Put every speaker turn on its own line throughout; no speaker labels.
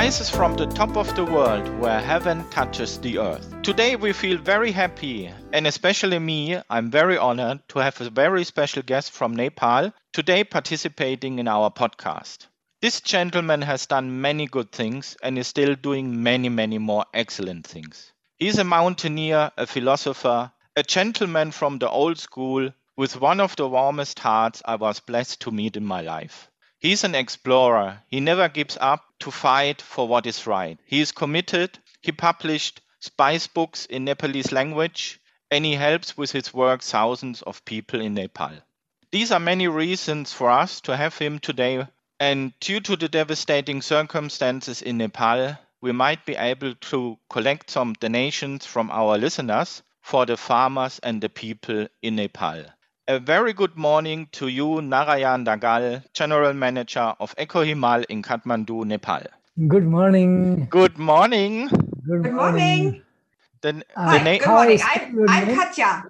Voices from the top of the world where heaven touches the earth. Today we feel very happy, and especially me, I'm very honored to have a very special guest from Nepal today participating in our podcast. This gentleman has done many good things and is still doing many more excellent things. He's a mountaineer, a philosopher, a gentleman from the old school with one of the warmest hearts I was blessed to meet in my life. He's an explorer. He never gives up to fight for what is right. He is committed. He published spice books in Nepalese language, and he helps with his work thousands of people in Nepal. These are many reasons for us to have him today, and due to the devastating circumstances in Nepal, we might be able to collect some donations from our listeners for the farmers and the people in Nepal. A very good morning to you, Narayan Dagal, General Manager of EcoHimal in Kathmandu, Nepal.
Good morning.
Good morning.
Good morning.
Hi,
good morning. I'm Katja.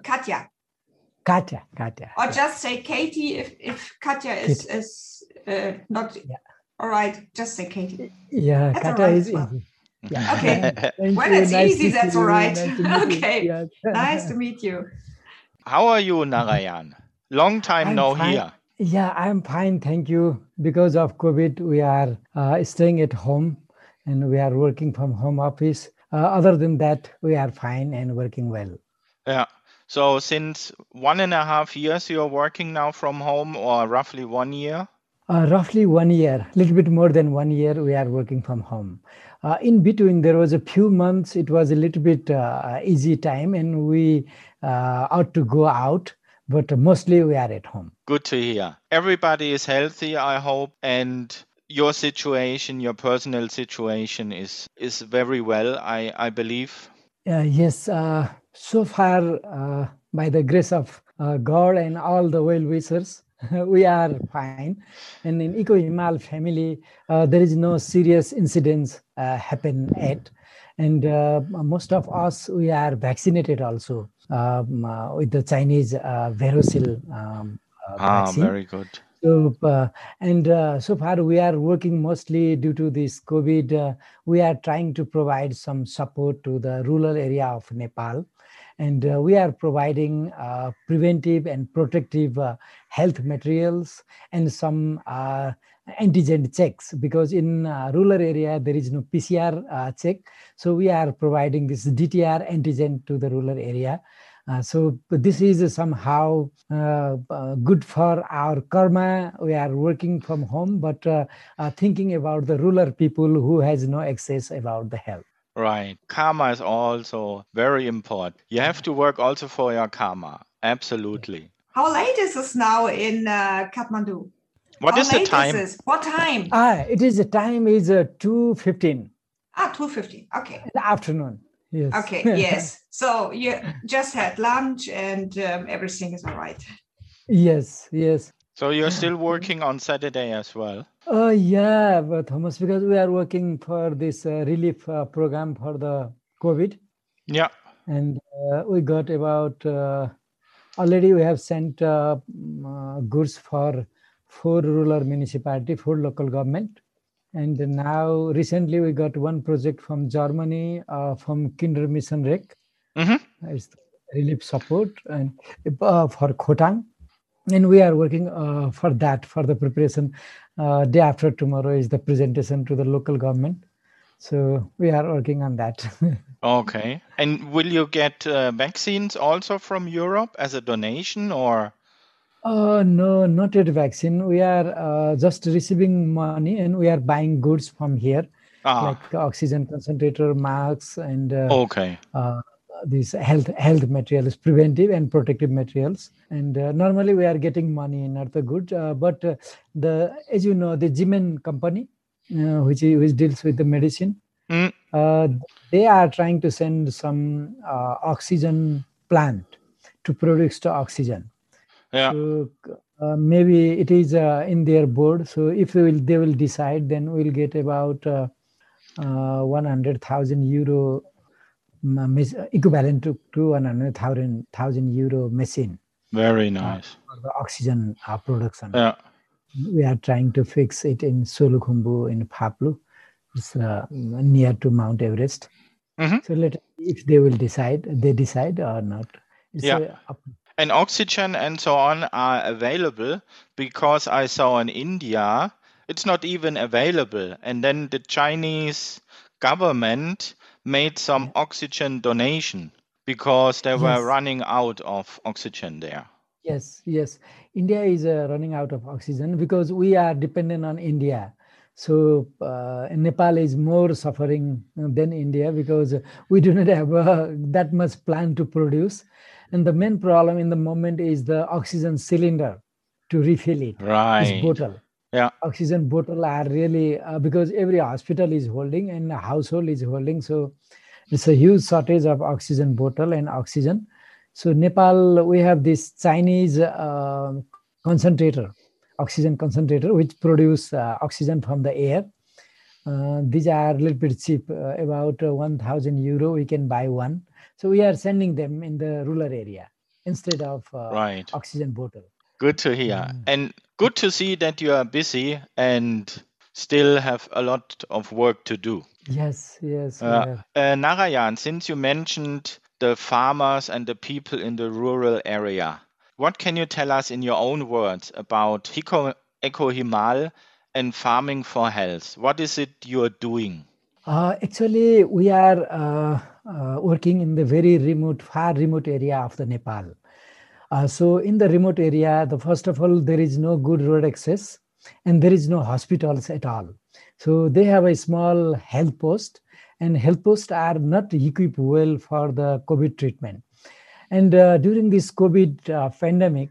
Katja.
Or just say Katie if Katja is not all right. Just say Katie.
Yeah,
that's
Katja
right
is
well.
easy.
Yeah. Okay.
When
it's easy, that's all right. Okay. Nice to meet you.
How are you, Narayan? Long time no hear.
Yeah, I'm fine. Thank you. Because of COVID, we are staying at home and we are working from home office. Other than that, we are fine and working well.
Yeah. So since 1.5 years, you're working now from home, or roughly 1 year?
Roughly 1 year, a little bit more than 1 year, we are working from home. In between, there was a few months, it was a little bit easy time and we ought to go out, but mostly we are at home.
Good to hear. Everybody is healthy, I hope, and your situation, your personal situation is very well, I believe.
Yes, so far, by the grace of God and all the well-wishers, we are fine. And in EcoHimal family, there is no serious incidents happen yet. And most of us, we are vaccinated also with the Chinese Verosil vaccine.
Very good.
So, so far we are working mostly due to this COVID. We are trying to provide some support to the rural area of Nepal. And we are providing preventive and protective health materials and some antigen checks, because in rural area, there is no PCR check. So we are providing this DTR antigen to the rural area. So this is somehow good for our karma. We are working from home, but thinking about the rural people who has no access about the health.
Right. Karma is also very important. You have to work also for your karma. Absolutely.
How late is it now in Kathmandu?
What is the time?
What time?
It is the time is 2:15.
2:15. Okay.
In the afternoon. Yes.
Okay. Yes. So you just had lunch and everything is all right.
Yes.
So you're still working on Saturday as well?
Yeah, but Thomas, because we are working for this relief program for the COVID.
Yeah.
And we got about, already we have sent goods for 4 rural municipality, 4 local government. And now recently we got one project from Germany, from Kinder Mission Rec.
Mm-hmm.
It's relief support and for Khotang. And we are working for that, for the preparation. Day after tomorrow is the presentation to the local government. So we are working on that.
Okay. And will you get vaccines also from Europe as a donation, or?
No, not yet vaccine. We are just receiving money and we are buying goods from here, like oxygen concentrator, masks, and these health materials, preventive and protective materials. And normally we are getting money, not the good. But as you know, the Jimen company, which deals with the medicine, they are trying to send some oxygen plant to produce the oxygen.
Yeah.
So maybe it is in their board. So if they will decide, then we'll get about 100,000 euro. Equivalent to 100,000 euro machine.
Very nice.
For the oxygen production.
Yeah.
We are trying to fix it in Solukhumbu, in Phaplu. It's near to Mount Everest.
Mhm.
So if they decide or not. It's
Yeah. And oxygen and so on are available, because I saw in India it's not even available. And then the Chinese government made some oxygen donation because they were
Yes.
running out of oxygen there.
Yes. India is running out of oxygen because we are dependent on India. So Nepal is more suffering than India because we do not have that much plan to produce. And the main problem in the moment is the oxygen cylinder to refill it. This
Right.
bottle.
Yeah.
Oxygen bottle are really, because every hospital is holding and a household is holding. So it's a huge shortage of oxygen bottle and oxygen. So Nepal, we have this Chinese oxygen concentrator, which produce oxygen from the air. These are a little bit cheap, about 1,000 euro we can buy one. So we are sending them in the rural area instead of
Right.
oxygen bottle.
Good to hear. And good to see that you are busy and still have a lot of work to do.
Yes. We have.
Narayan, since you mentioned the farmers and the people in the rural area, what can you tell us in your own words about Eco Himal and farming for health? What is it you are doing?
Actually, we are working in the very far remote area of the Nepal. So in the remote area, first of all, there is no good road access and there is no hospitals at all. So they have a small health post, and health posts are not equipped well for the COVID treatment. And during this COVID pandemic,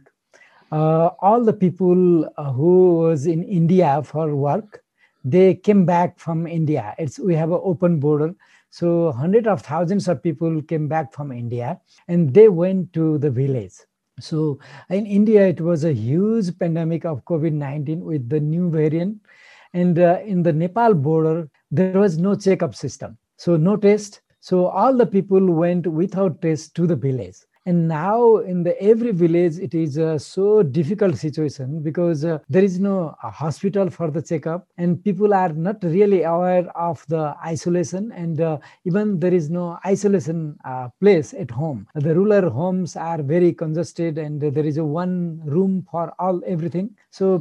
all the people who was in India for work, they came back from India. We have an open border. So hundreds of thousands of people came back from India and they went to the village. So in India, it was a huge pandemic of COVID-19 with the new variant. And in the Nepal border, there was no checkup system. So no test. So all the people went without test to the village. And now in every village, it is a so difficult situation because there is no hospital for the checkup, and people are not really aware of the isolation, and even there is no isolation place at home. The rural homes are very congested, and there is a one room for everything. So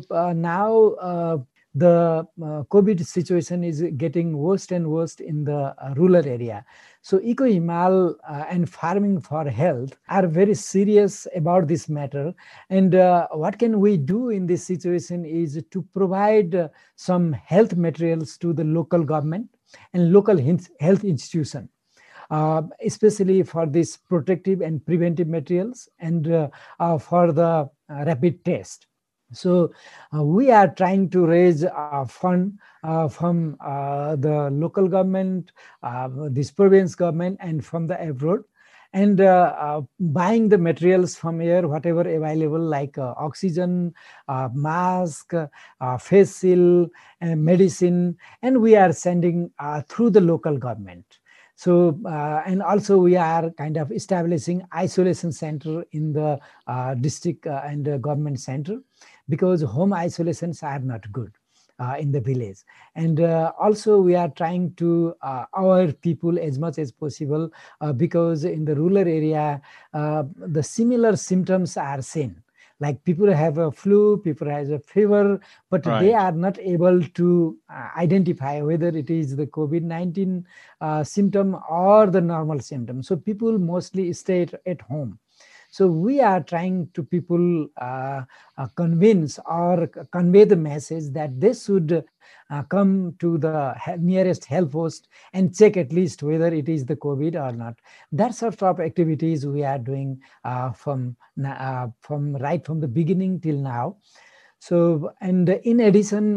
now the COVID situation is getting worse and worse in the rural area. So Eco Himal and farming for health are very serious about this matter. And what can we do in this situation is to provide some health materials to the local government and local health institution. Especially for this protective and preventive materials and for the rapid test. So we are trying to raise a fund from the local government, this province government, and from the abroad, and buying the materials from here, whatever available, like oxygen, mask, face shield, medicine, and we are sending through the local government. So, and also we are kind of establishing isolation center in the district and government center, because home isolations are not good in the village. And also we are trying to aware people as much as possible because in the rural area, the similar symptoms are seen. Like people have a flu, people have a fever, but
Right.
they are not able to identify whether it is the COVID-19 symptom or the normal symptom. So people mostly stay at home. So we are trying to people convince or convey the message that they should come to the nearest health post and check at least whether it is the COVID or not. That sort of activities we are doing from right from the beginning till now. So, and in addition,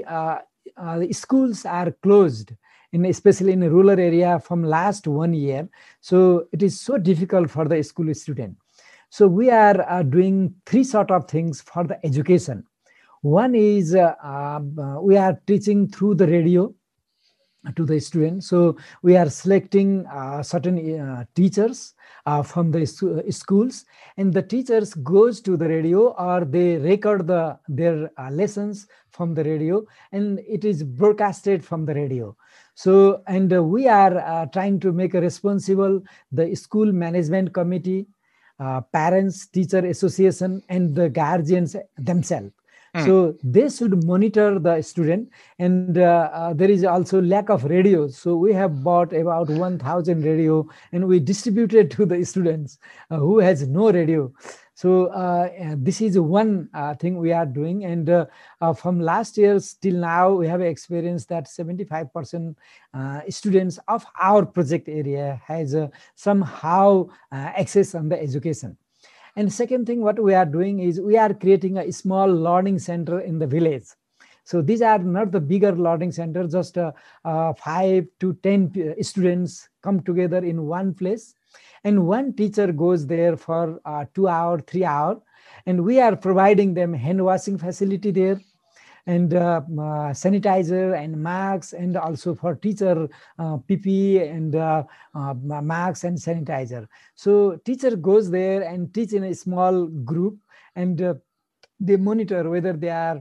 schools are closed, especially in a rural area from last 1 year. So it is so difficult for the school student. So we are doing three sort of things for the education. One is we are teaching through the radio to the students. So we are selecting certain teachers from the schools, and the teachers goes to the radio or they record their lessons from the radio, and it is broadcasted from the radio. So, and we are trying to make a responsible the school management committee, parents, teacher association, and the guardians themselves. So they should monitor the student, and there is also lack of radios. So we have bought about 1,000 radio, and we distributed to the students who has no radio. So this is one thing we are doing, and from last year till now, we have experienced that 75% students of our project area has somehow access on the education. And second thing, what we are doing is we are creating a small learning center in the village. So these are not the bigger learning center, just 5 to 10 students come together in one place. And one teacher goes there for 2 hours, 3 hours. And we are providing them hand washing facility there, and sanitizer and masks, and also for teacher PP and masks and sanitizer. So teacher goes there and teach in a small group, and they monitor whether they are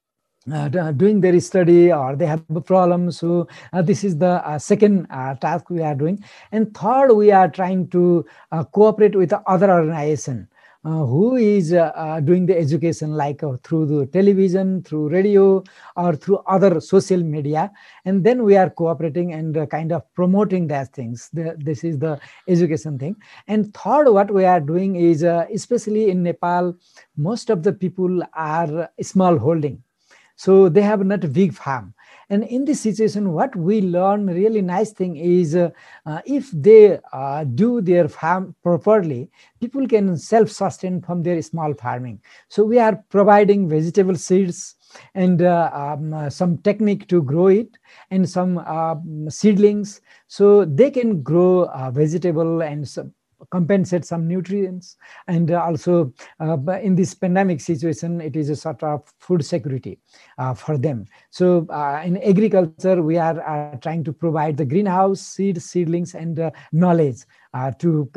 doing their study or they have a problem. So this is the second task we are doing. And third, we are trying to cooperate with other organization who is doing the education, like through the television, through radio, or through other social media. And then we are cooperating and kind of promoting those things. This is the education thing. And third, what we are doing is, especially in Nepal, most of the people are small holding. So they have not a big farm. And in this situation, what we learn really nice thing is if they do their farm properly, people can self-sustain from their small farming. So we are providing vegetable seeds and some technique to grow it, and some seedlings, so they can grow vegetable and compensate some nutrients. And also in this pandemic situation, it is a sort of food security for them. So in agriculture, we are trying to provide the greenhouse, seedlings, and knowledge to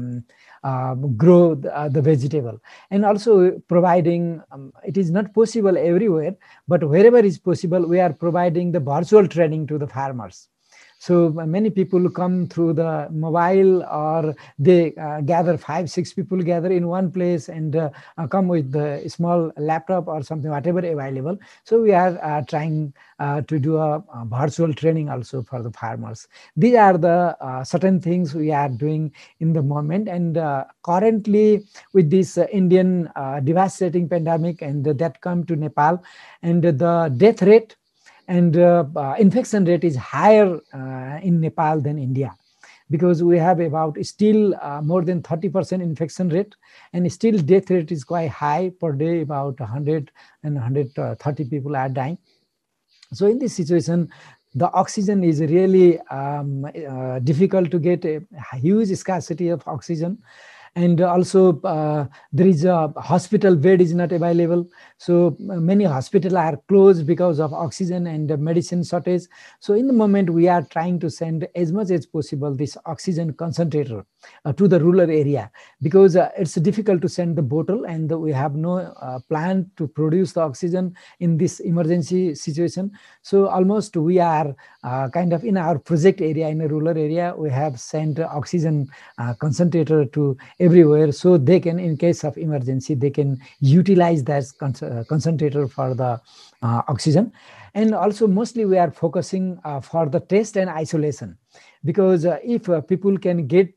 grow the vegetable. And also providing, it is not possible everywhere, but wherever is possible, we are providing the virtual training to the farmers. So many people come through the mobile, or they gather 5, 6 people gather in one place and come with the small laptop or something, whatever available. So we are trying to do a virtual training also for the farmers. These are the certain things we are doing in the moment. And currently with this Indian devastating pandemic and that come to Nepal, and the death rate and infection rate is higher in Nepal than India, because we have about still more than 30% infection rate, and still death rate is quite high per day, about 100 and 130 people are dying. So in this situation, the oxygen is really difficult to get, a huge scarcity of oxygen. And also there is a hospital bed is not available. So many hospitals are closed because of oxygen and medicine shortage. So in the moment, we are trying to send as much as possible this oxygen concentrator to the rural area, because it's difficult to send the bottle, and we have no plan to produce the oxygen in this emergency situation. So almost we are kind of in our project area, in a rural area, we have sent oxygen concentrator to everywhere, so they can, in case of emergency, they can utilize that concentrator for the oxygen. And also mostly we are focusing for the test and isolation, because if people can get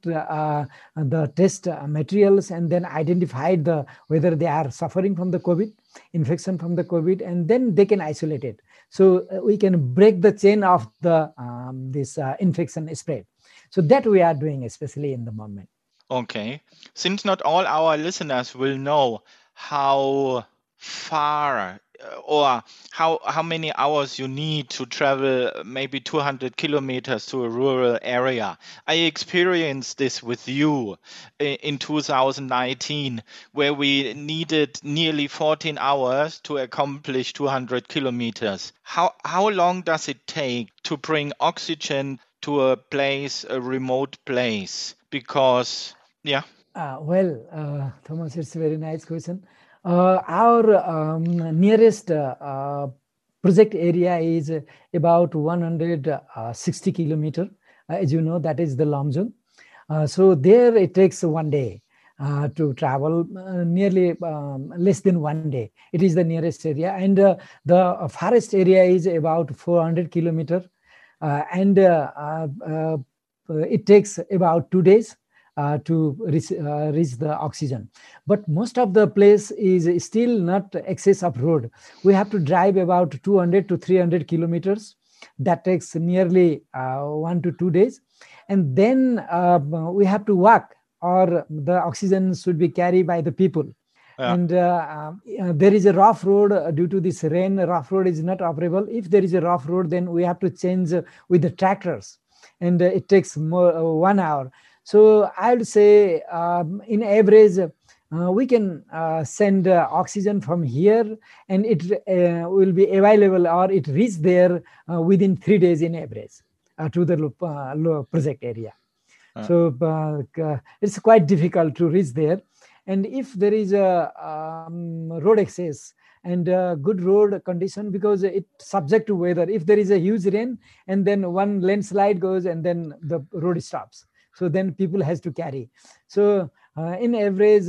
the test materials and then identify whether they are suffering from the COVID, infection from the COVID, and then they can isolate it. So we can break the chain of the this infection spread. So that we are doing, especially in the moment.
Okay. Since not all our listeners will know how far or how many hours you need to travel maybe 200 kilometers to a rural area. I experienced this with you in 2019, where we needed nearly 14 hours to accomplish 200 kilometers. How long does it take to bring oxygen to a place, a remote place? Because, yeah.
Thomas, it's a very nice question. Our nearest project area is about 160 kilometer. As you know, that is the Lomzung. So there it takes 1 day to travel, nearly less than 1 day. It is the nearest area, and the farthest area is about 400 kilometer, and it takes about 2 days to reach the oxygen. But most of the place is still not access of road. We have to drive about 200 to 300 kilometers. That takes nearly 1 to 2 days. And then we have to walk, or the oxygen should be carried by the people. Yeah. And there is a rough road due to this rain. Rough road is not operable. If there is a rough road, then we have to change with the tractors, and it takes more 1 hour. So I would say in average, we can send oxygen from here, and it will be available, or it reach there within 3 days in average to the project area. So it's quite difficult to reach there. And if there is a road access and good road condition, because it's subject to weather. If there is a huge rain and then one landslide goes and then the road stops, so then people has to carry. So in average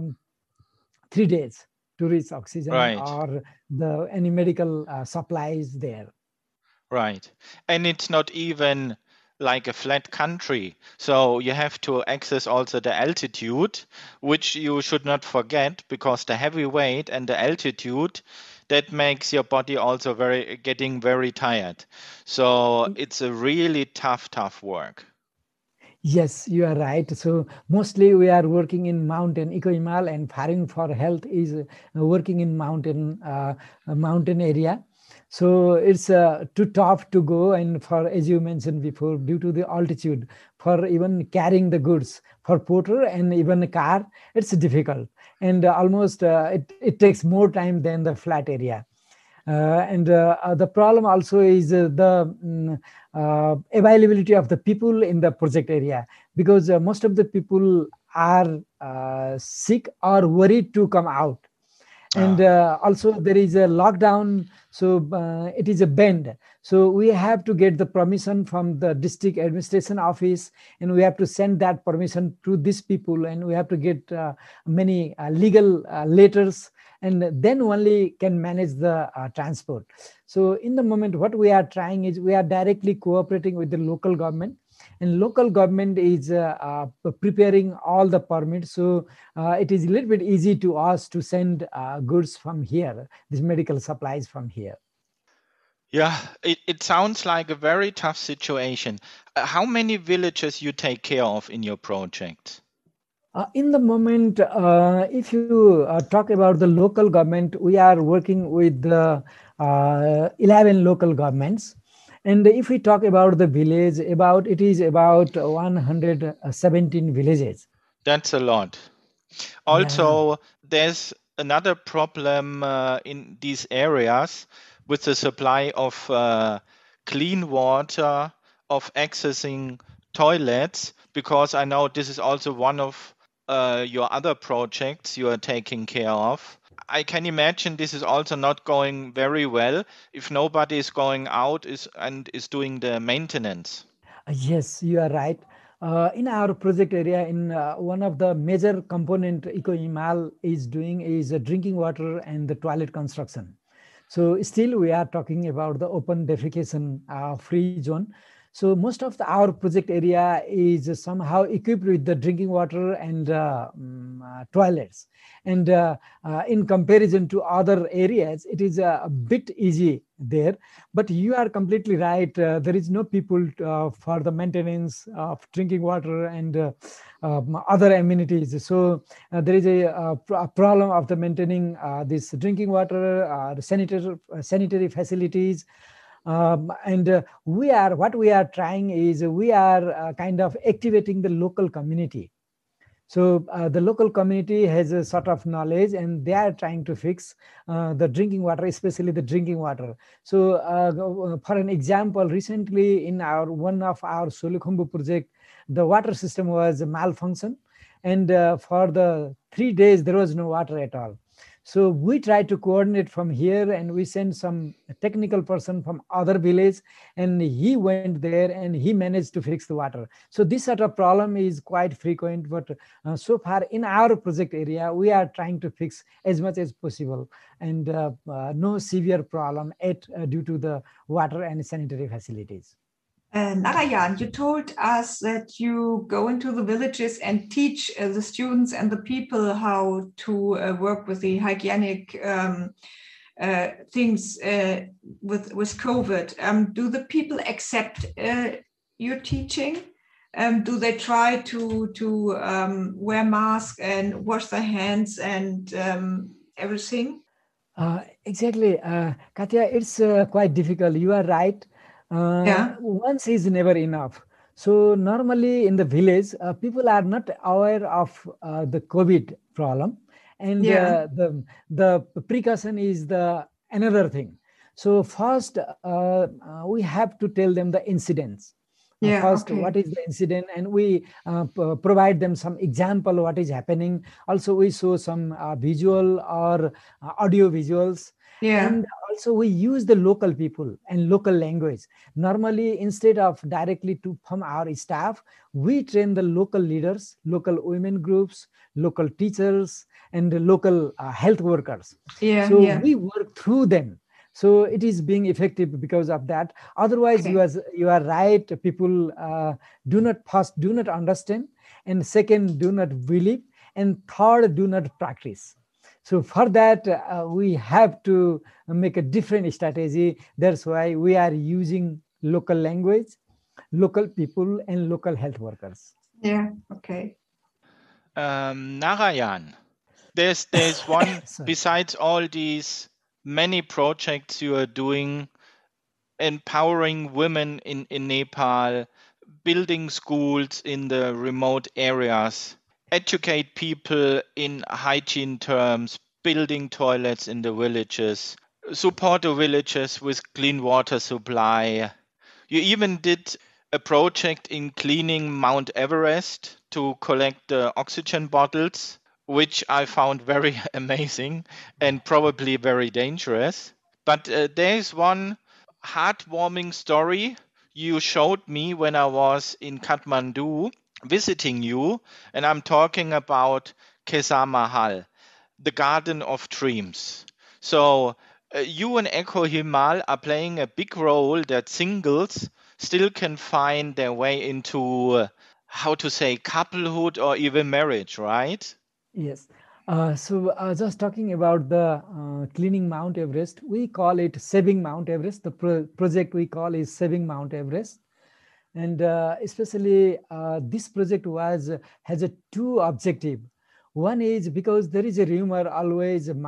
3 days to reach oxygen, right, or any medical supplies there.
Right. And it's not even like a flat country. So you have to access also the altitude, which you should not forget, because the heavy weight and the altitude, that makes your body also getting very tired. So it's a really tough work.
Yes, you are right. So mostly we are working in mountain, Eco-Himal, and Pharing for Health is working in mountain area. So it's too tough to go, and for, as you mentioned before, due to the altitude, for even carrying the goods for porter and even a car, it's difficult, and almost it takes more time than the flat area. And the problem also is the availability of the people in the project area, because most of the people are sick or worried to come out. And also there is a lockdown, so it is a bend. So we have to get the permission from the district administration office, and we have to send that permission to these people, and we have to get many legal letters, and then only can manage the transport. So in the moment, what we are trying is we are directly cooperating with the local government, and local government is preparing all the permits. So it is a little bit easy to us to send goods from here, these medical supplies from here.
Yeah, it sounds like a very tough situation. How many villages you take care of in your project?
In the moment, if you talk about the local government, we are working with the 11 local governments. And if we talk about the village, it is about 117 villages.
That's a lot. Also, there's another problem in these areas with the supply of clean water, of accessing toilets, because I know this is also one of your other projects you are taking care of. I can imagine this is also not going very well if nobody is going out and is doing the maintenance.
Yes, you are right. In our project area, in one of the major component Eco-Himal is doing is drinking water and the toilet construction. So still we are talking about the open defecation free zone. So most of our project area is somehow equipped with the drinking water and toilets. And in comparison to other areas, it is a bit easy there. But you are completely right. There is no people for the maintenance of drinking water and other amenities. So there is a problem of the maintaining this drinking water, sanitary facilities. And what we are trying is we are kind of activating the local community. So the local community has a sort of knowledge, and they are trying to fix the drinking water, especially the drinking water. So for an example, recently in one of our Solukhumbu project, the water system was malfunction, and for the 3 days there was no water at all. So we try to coordinate from here, and we send some technical person from other village, and he went there and he managed to fix the water. So this sort of problem is quite frequent, but so far in our project area, we are trying to fix as much as possible, and no severe problem due to the water and sanitary facilities.
Narayan, you told us that you go into the villages and teach the students and the people how to work with the hygienic things with COVID. Do the people accept your teaching? Do they try to wear masks and wash their hands and everything?
Exactly, Katya, it's quite difficult. You are right. Once is never enough. So normally in the village, people are not aware of the COVID problem, and the precaution is the another thing. So first, we have to tell them the incidents. First, what is the incident, and we provide them some example what is happening. Also, we show some visual or audio visuals. And also we use the local people and local language. Normally, instead of directly from our staff, we train the local leaders, local women groups, local teachers, and the local health workers. We work through them. So it is being effective because of that. Otherwise, you are right. People do not understand, and second, do not believe, and third, do not practice. So for that, we have to make a different strategy. That's why we are using local language, local people, and local health workers.
Narayan, there's one, besides all these many projects you are doing, empowering women in Nepal, building schools in the remote areas, educate people in hygiene terms, building toilets in the villages, support the villages with clean water supply. You even did a project in cleaning Mount Everest to collect the oxygen bottles, which I found very amazing and probably very dangerous. But there's one heartwarming story you showed me when I was in Kathmandu visiting you, and I'm talking about Kesar Mahal, the Garden of Dreams. So you and Echo Himal are playing a big role that singles still can find their way into, how to say, couplehood or even marriage, right?
Yes. So just talking about the cleaning Mount Everest, we call it Saving Mount Everest. The project we call is Saving Mount Everest. And especially this project has a two objective. One is because there is a rumor always the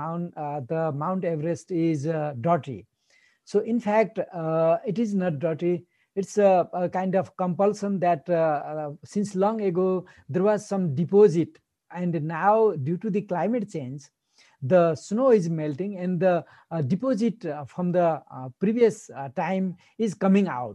Mount Everest is dirty. So in fact, it is not dirty. It's a kind of compulsion that since long ago, there was some deposit. And now due to the climate change, the snow is melting and the deposit from the previous time is coming out.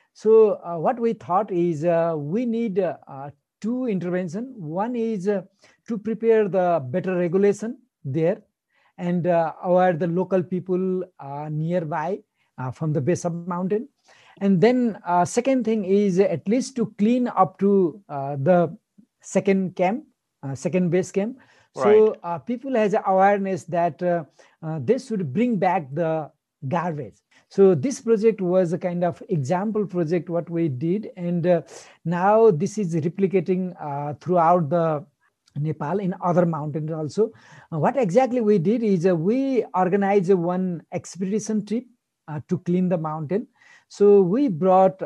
So what we thought is we need two intervention. One is to prepare the better regulation there and aware the local people nearby from the base of mountain. And then second thing is at least to clean up to the second camp, second base camp. So people has awareness that they should bring back the garbage. So this project was a kind of example project what we did, and now this is replicating throughout the Nepal in other mountains also. What exactly we did is we organized one expedition trip to clean the mountain. So we brought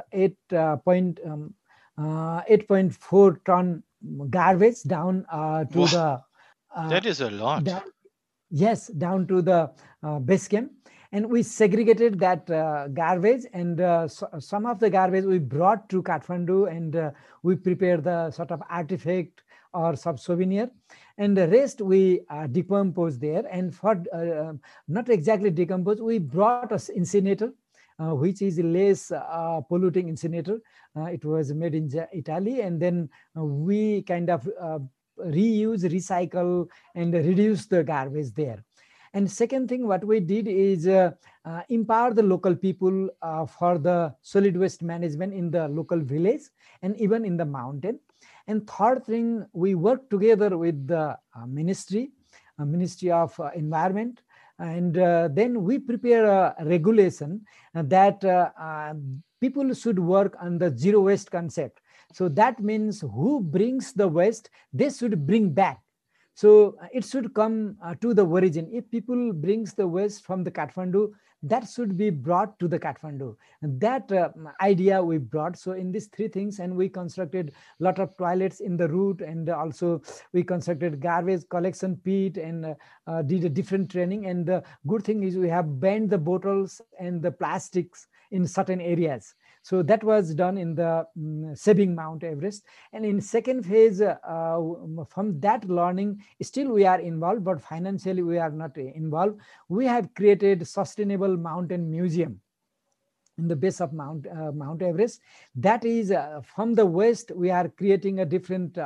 8.4 ton garbage down to the
that is a lot.
Down to the base camp, and we segregated that garbage, and some of the garbage we brought to Kathmandu, and we prepared the sort of artifact or some souvenir, and the rest we decompose there. And for not exactly decompose, we brought an incinerator, which is less polluting incinerator. It was made in Italy, and then we kind of reuse, recycle, and reduce the garbage there. And second thing, what we did is empower the local people for the solid waste management in the local village and even in the mountain. And third thing, we work together with the Ministry of Environment, and then we prepare a regulation that people should work on the zero waste concept. So that means who brings the waste, they should bring back. So it should come to the origin. If people brings the waste from the Kathmandu, that should be brought to the Kathmandu. And that idea we brought. So in these three things, and we constructed a lot of toilets in the route, and also we constructed garbage collection pit and did a different training. And the good thing is we have banned the bottles and the plastics in certain areas. So that was done in the saving Mount Everest. And in second phase, from that learning, still we are involved, but financially we are not involved. We have created Sustainable Mountain Museum in the base of Mount Everest. That is from the west, we are creating a different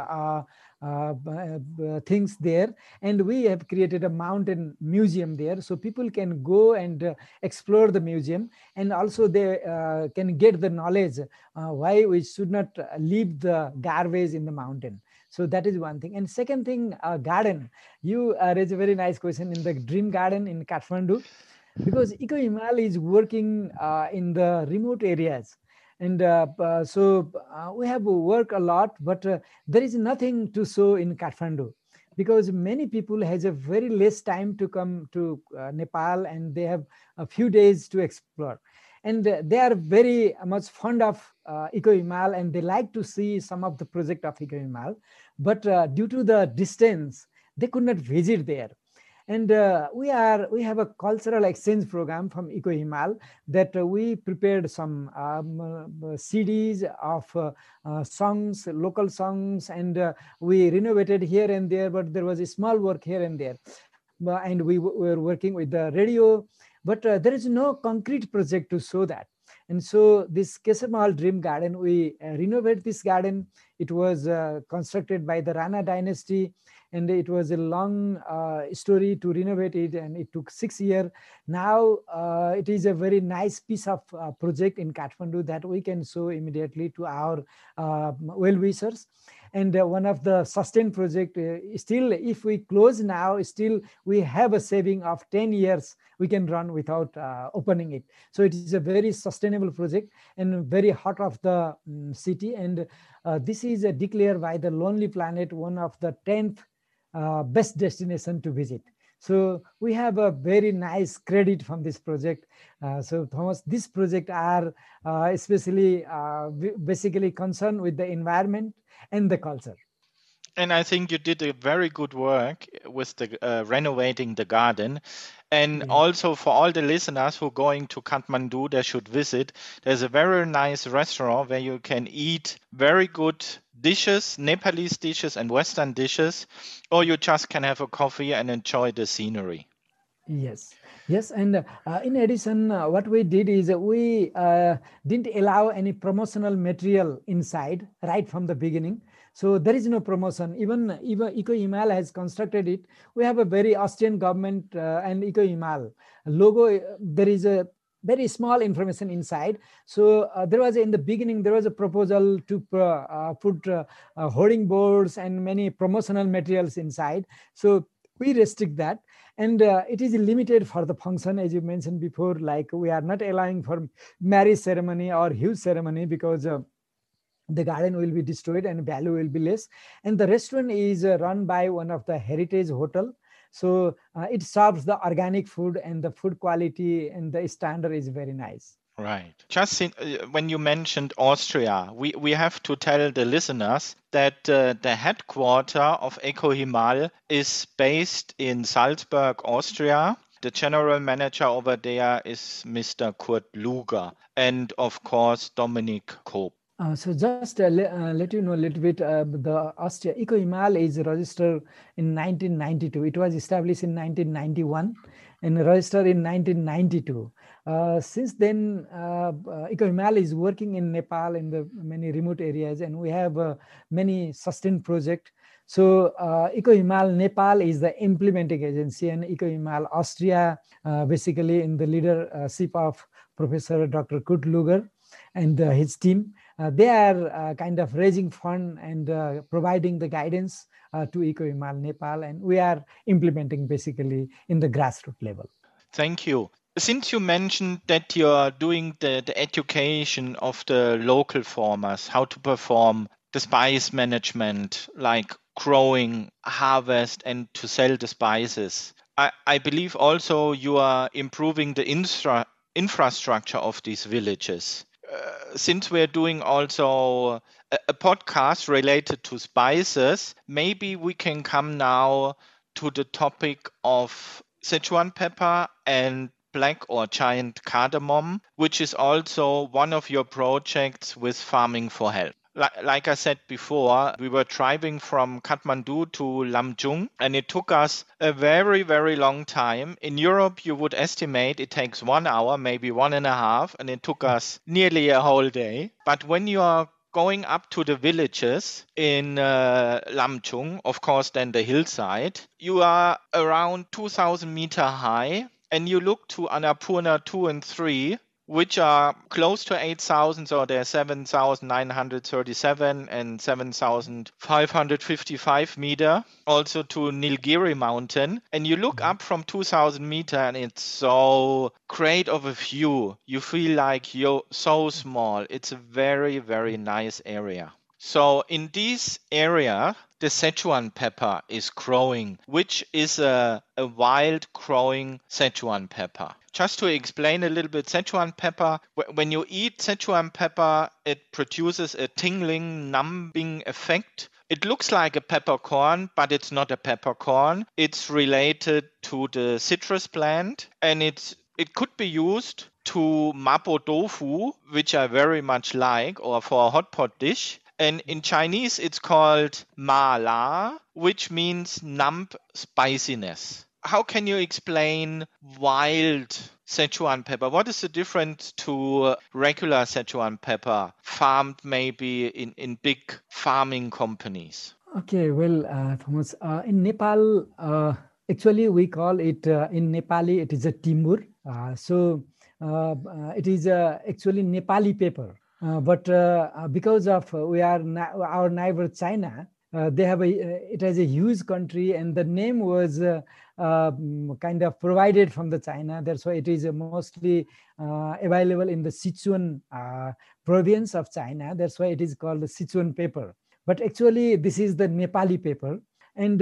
things there, and we have created a mountain museum there, so people can go and explore the museum, and also they can get the knowledge why we should not leave the garbage in the mountain. So that is one thing. And second thing, garden. You raised a very nice question in the Dream Garden in Kathmandu, because Eco-Himal is working in the remote areas. And so we have worked a lot, but there is nothing to show in Kathmandu, because many people has a very less time to come to Nepal, and they have a few days to explore. And they are very much fond of Eco-Himal, and they like to see some of the project of Eco-Himal. But due to the distance, they could not visit there. And we have a cultural exchange program from Eco-Himal that we prepared some CDs of songs, local songs, and we renovated here and there, but there was a small work here and there. And we were working with the radio, but there is no concrete project to show that. And so this Kesar Mahal Dream Garden, we renovate this garden. It was constructed by the Rana dynasty, and it was a long story to renovate it, and it took 6 years. Now it is a very nice piece of project in Kathmandu that we can show immediately to our well-wishers. And one of the sustained project, still if we close now, still we have a saving of 10 years we can run without opening it. So it is a very sustainable project and very hot of the city. And this is declared by the Lonely Planet one of the 10th best destination to visit. So we have a very nice credit from this project. So Thomas, this project are especially basically concerned with the environment and the culture.
And I think you did a very good work with the renovating the garden. And also for all the listeners who are going to Kathmandu, they should visit. There's a very nice restaurant where you can eat very good dishes, Nepalese dishes and Western dishes, or you just can have a coffee and enjoy the scenery.
Yes. Yes, and in addition, what we did is we didn't allow any promotional material inside right from the beginning. So there is no promotion. Even Eco-Himal has constructed it. We have a very Austrian government and Eco-Himal logo. There is a very small information inside. So there was in the beginning, there was a proposal to put hoarding boards and many promotional materials inside. So we restrict that. And it is limited for the function, as you mentioned before, like we are not allowing for marriage ceremony or huge ceremony, because the garden will be destroyed and value will be less. And the restaurant is run by one of the heritage hotel. So it serves the organic food, and the food quality and the standard is very nice.
Right. Just when you mentioned Austria, we have to tell the listeners that the headquarter of Eco-Himal is based in Salzburg, Austria. The general manager over there is Mr. Kurt Luger, and of course, Dominic Koop.
So just let you know a little bit, the Austria Eco-Himal is registered in 1992. It was established in 1991 and registered in 1992. Since then, Eco-Himal is working in Nepal in the many remote areas, and we have many sustained projects. So Eco-Himal Nepal is the implementing agency, and Eco-Himal Austria, basically in the leadership of Professor Dr. Kurt Luger and his team, they are kind of raising fund and providing the guidance to Eco-Himal Nepal, and we are implementing basically in the grassroots level.
Thank you. Since you mentioned that you are doing the education of the local farmers, how to perform the spice management, like growing, harvest, and to sell the spices, I believe also you are improving the infrastructure of these villages. Since we're doing also a podcast related to spices, maybe we can come now to the topic of Sichuan pepper and black or giant cardamom, which is also one of your projects with Farming for Health. Like I said before, we were driving from Kathmandu to Lamjung, and it took us a very, very long time. In Europe, you would estimate it takes 1 hour, maybe 1.5, and it took us nearly a whole day. But when you are going up to the villages in Lamjung, of course, then the hillside, you are around 2,000 meter high, and you look to Annapurna 2 and 3, which are close to 8,000, so they're 7,937 and 7,555 meter, also to Nilgiri mountain. And you look up from 2,000 meter and it's so great of a view. You feel like you're so small. It's a very, very nice area. So in this area, the Sichuan pepper is growing, which is a wild growing Sichuan pepper. Just to explain a little bit, Sichuan pepper, when you eat Sichuan pepper, it produces a tingling, numbing effect. It looks like a peppercorn, but it's not a peppercorn. It's related to the citrus plant, and it could be used to mapo tofu, which I very much like, or for a hot pot dish. And in Chinese, it's called ma la, which means numb spiciness. How can you explain wild Sichuan pepper? What is the difference to regular Sichuan pepper farmed maybe in big farming companies?
Okay, well, Thomas, in Nepal, actually we call it, in Nepali, it is a timur. It is actually Nepali pepper. But because of our neighbor China, they have it has a huge country, and the name was kind of provided from the China. That's why it is mostly available in the Sichuan province of China. That's why it is called the Sichuan pepper. But actually, this is the Nepali pepper. And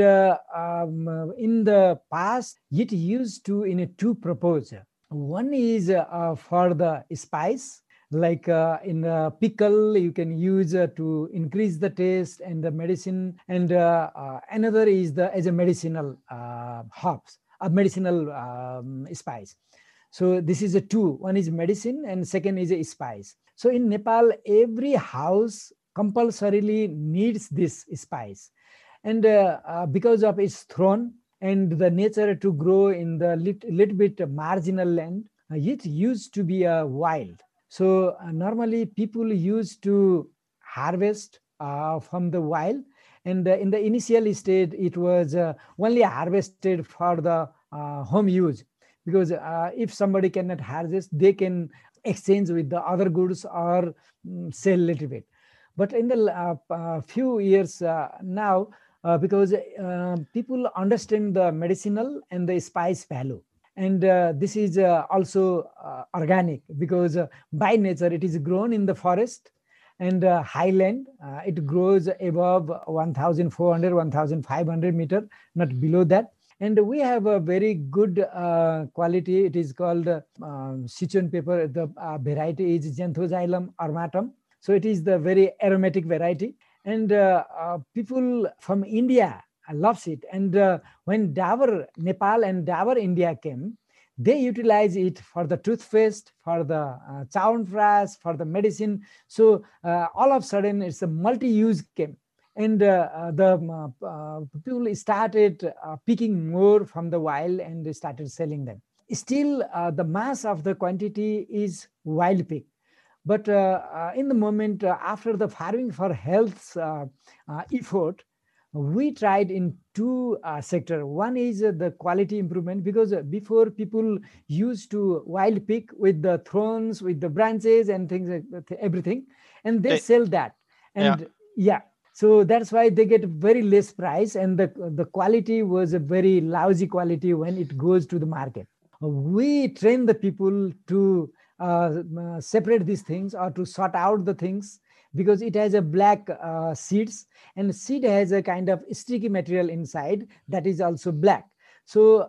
in the past, it used to in a two purpose. One is for the spice. Like in pickle, you can use to increase the taste and the medicine, and another is as a medicinal herbs, a medicinal spice. So this is a two. One is medicine, and second is a spice. So in Nepal, every house compulsorily needs this spice, and because of its thorn and the nature to grow in the little bit marginal land, it used to be wild. So normally people used to harvest from the wild, and in the initial stage, it was only harvested for the home use, because if somebody cannot harvest, they can exchange with the other goods or sell a little bit. But in the few years now, because people understand the medicinal and the spice value, and this is also organic, because by nature it is grown in the forest and highland. It grows above 1,400, 1,500 meter, not below that. And we have a very good quality. It is called Sichuan pepper. The variety is Xanthoxylum armatum. So it is the very aromatic variety. And people from India loves it. And when Dabur Nepal and Dabur India came, they utilize it for the toothpaste, for the chyawanprash, for the medicine. So all of a sudden, it's a multi-use came. And the people started picking more from the wild, and they started selling them. Still, the mass of the quantity is wild pick. But in the moment after the Farming for Health's effort, We tried in two sectors. One is the quality improvement, because before people used to wild pick with the thorns, with the branches and things like that, everything, and they sell that. And so that's why they get very less price, and the quality was a very lousy quality when it goes to the market. We train the people to separate these things or to sort out the things, because it has a black seeds, and seed has a kind of sticky material inside that is also black. So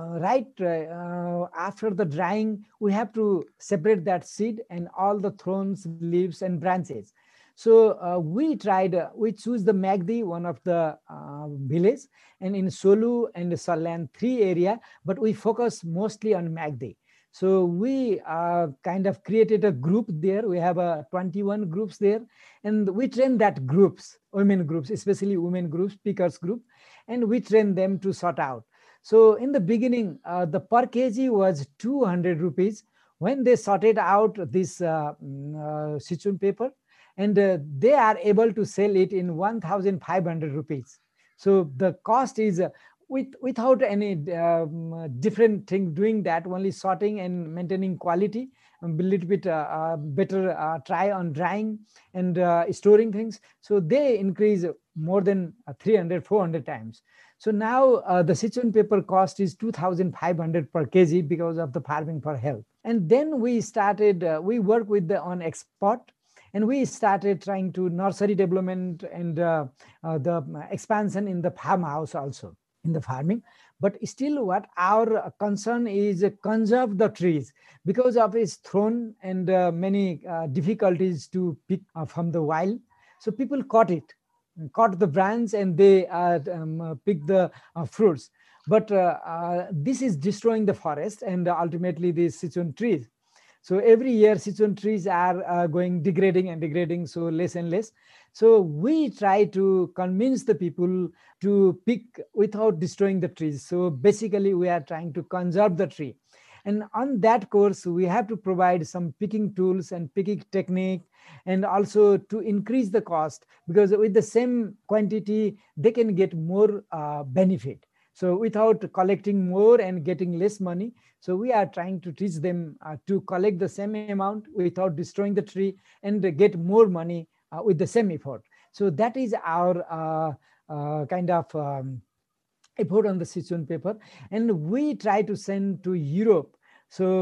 after the drying, we have to separate that seed and all the thorns, leaves and branches. So we choose the Magdi, one of the village, and in Solu and Sallan 3 area, but we focus mostly on Magdi. So we kind of created a group there. We have 21 groups there, and we train that groups, women groups, especially women groups, pickers group, and we train them to sort out. So in the beginning, the per kg was 200 rupees. When they sorted out this Sichuan paper, and they are able to sell it in 1,500 rupees. So the cost is without any different thing doing that, only sorting and maintaining quality, a little bit better try on drying and storing things. So they increase more than 300, 400 times. So now the Sichuan paper cost is 2,500 per kg because of the farming for health. And then we started, we work with on export. And we started trying to nursery development and the expansion in the farmhouse also, in the farming. But still what our concern is conserve the trees because of its thorn and many difficulties to pick from the wild. So people caught the branch, and they pick the fruits. But this is destroying the forest and ultimately the Sichuan trees. So every year Sichuan trees are going degrading, so less and less. So we try to convince the people to pick without destroying the trees. So basically we are trying to conserve the tree. And on that course, we have to provide some picking tools and picking technique, and also to increase the cost, because with the same quantity, they can get more benefit. So without collecting more and getting less money, so we are trying to teach them to collect the same amount without destroying the tree and get more money with the same effort. So that is our kind of effort on the Sichuan paper. And we try to send to Europe. So,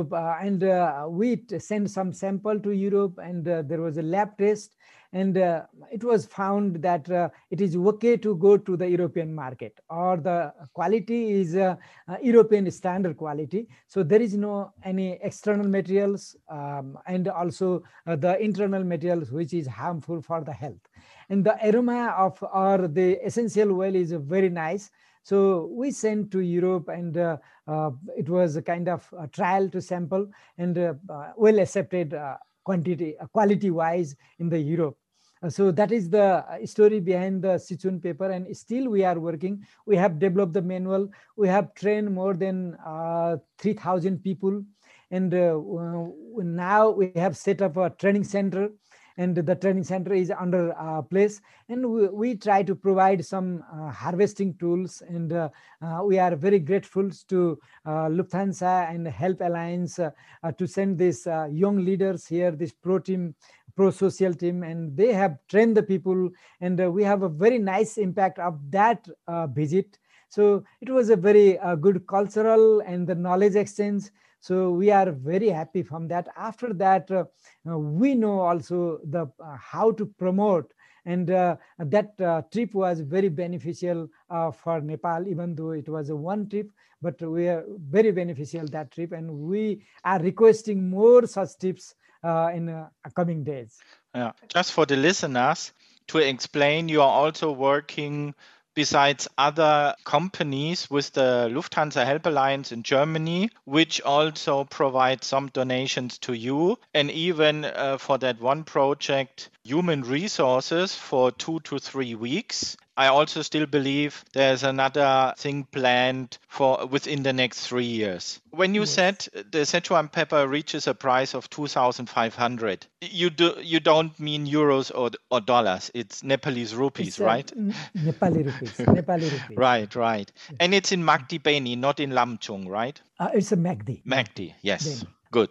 we sent some sample to Europe, and there was a lab test, and it was found that it is okay to go to the European market, or the quality is European standard quality. So there is no any external materials and also the internal materials which is harmful for the health. And the aroma of or the essential oil is very nice. So we sent to Europe, and it was a kind of a trial to sample, and well accepted quality wise in the Europe. So that is the story behind the Sichuan paper, and still we are working. We have developed the manual. We have trained more than 3,000 people, and now we have set up a training center, and the training center is under place. And we try to provide some harvesting tools, and we are very grateful to Lufthansa and Help Alliance to send these young leaders here, this pro-social team, and they have trained the people, and we have a very nice impact of that visit. So it was a very good cultural and the knowledge exchange. So we are very happy from that. After that, we know also the how to promote, and that trip was very beneficial for Nepal, even though it was a one trip, but we are very beneficial that trip, and we are requesting more such trips in coming days.
Yeah, just for the listeners to explain, you are also working besides other companies with the Lufthansa Help Alliance in Germany, which also provide some donations to you. And even for that one project, human resources for 2 to 3 weeks. I also still believe there's another thing planned for within the next 3 years. When you said the Szechuan pepper reaches a price of 2,500, you don't mean euros or dollars. It's Nepalese rupees,
It's
right?
Nepali rupees. Nepali rupees.
Right. And it's in Magdi Beni, not in Lamchung, right?
It's a Magdi.
Magdi, yes.
Beni.
Good.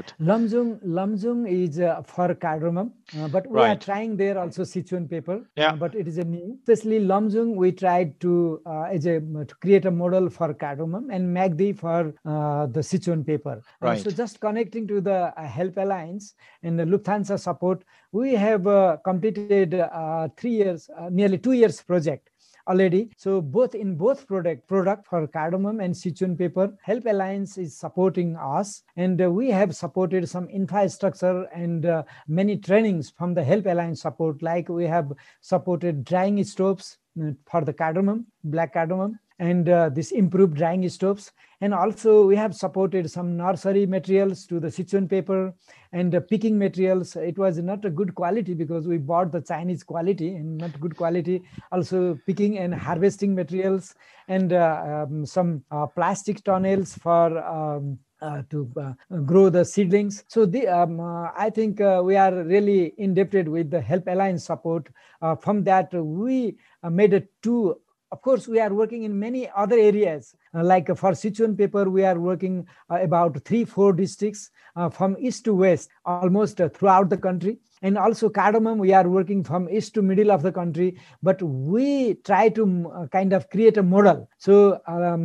Lumjung is for cardamom, but we are trying there also Sichuan pepper, but it is a new. Especially Lumjung, we tried to to create a model for cardamom, and Magdi for the Sichuan pepper.
Right.
So just connecting to the Help Alliance and the Lufthansa support, we have completed 3 years, nearly 2 years project already. So both product for cardamom and Sichuan pepper, Help Alliance is supporting us, and we have supported some infrastructure and many trainings from the Help Alliance support. Like we have supported drying stoves for the cardamom, black cardamom, and this improved drying stoves. And also we have supported some nursery materials to the Sichuan pepper and picking materials. It was not a good quality because we bought the Chinese quality and not good quality. Also picking and harvesting materials and some plastic tunnels for to grow the seedlings. So I think we are really indebted with the Help Alliance support. From that, we made a two. Of course, we are working in many other areas. Like for Sichuan pepper, we are working about 3-4 districts from east to west, almost throughout the country. And also cardamom, we are working from east to middle of the country. But we try to kind of create a model. So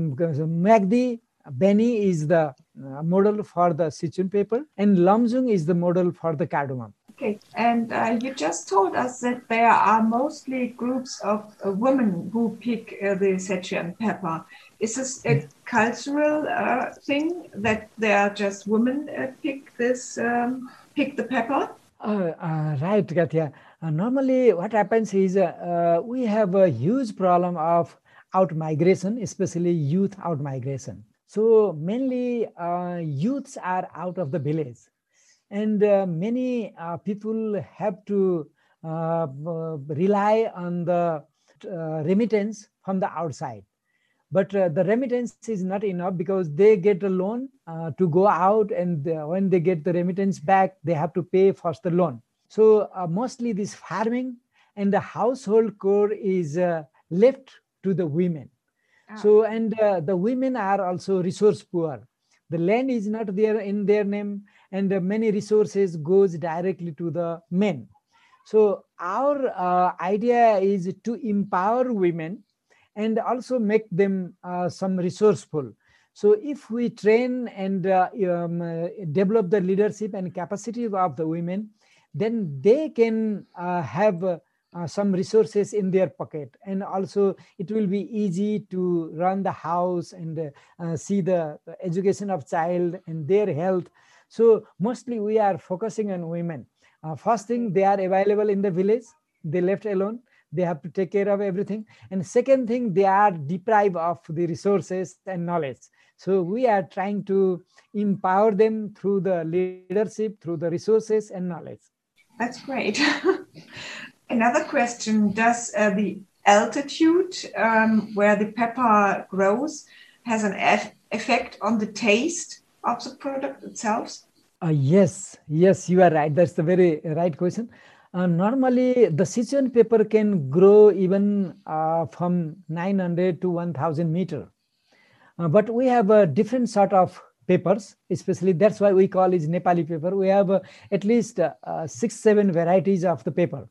Magdi Beni is the model for the Sichuan pepper, and Lumjung is the model for the cardamom.
Okay, and you just told us that there are mostly groups of women who pick the Sichuan pepper. Is this a cultural thing that there are just women pick the pepper?
Right, Katya. Normally, what happens is we have a huge problem of out migration, especially youth out migration. So mainly youths are out of the village. And many people have to rely on the remittance from the outside. But the remittance is not enough because they get a loan to go out, and when they get the remittance back, they have to pay first the loan. So mostly this farming and the household core is left to the women. So, and the women are also resource poor. The land is not there in their name, and many resources goes directly to the men. So our idea is to empower women and also make them some resourceful. So if we train and develop the leadership and capacity of the women, then they can have some resources in their pocket, and also it will be easy to run the house and see the education of child and their health. So mostly we are focusing on women. First thing, they are available in the village, they left alone, they have to take care of everything. And second thing, they are deprived of the resources and knowledge. So we are trying to empower them through the leadership, through the resources and knowledge.
That's great. Another question, does the altitude where the pepper grows has an effect on the taste of the product itself?
Yes, you are right. That's the very right question. Normally, the Sichuan pepper can grow even from 900 to 1,000 meters. But we have a different sort of peppers, especially that's why we call it Nepali pepper. We have at least 6-7 varieties of the pepper.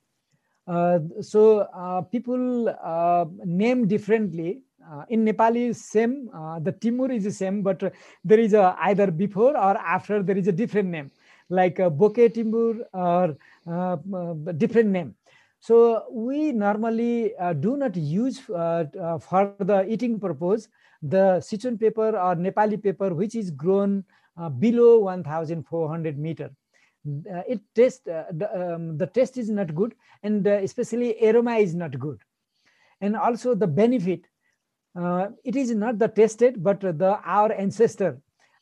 So people name differently. In Nepali, same, the Timur is the same, but there is either before or after there is a different name, like Bokeh Timur or different name. So we normally do not use for the eating purpose the Sichuan pepper or Nepali pepper, which is grown below 1,400 meters. It tastes the taste is not good, and especially aroma is not good, and also the benefit. It is not the tasted, but our ancestor.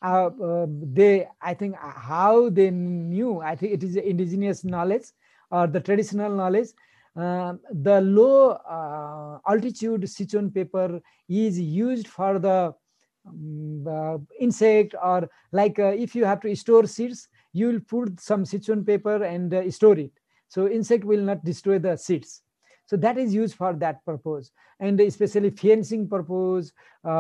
I think how they knew. I think it is indigenous knowledge or the traditional knowledge. The low altitude Sichuan pepper is used for the insect, or like if you have to store seeds, you will put some Sichuan pepper and store it. So insect will not destroy the seeds. So that is used for that purpose, and especially fencing purpose.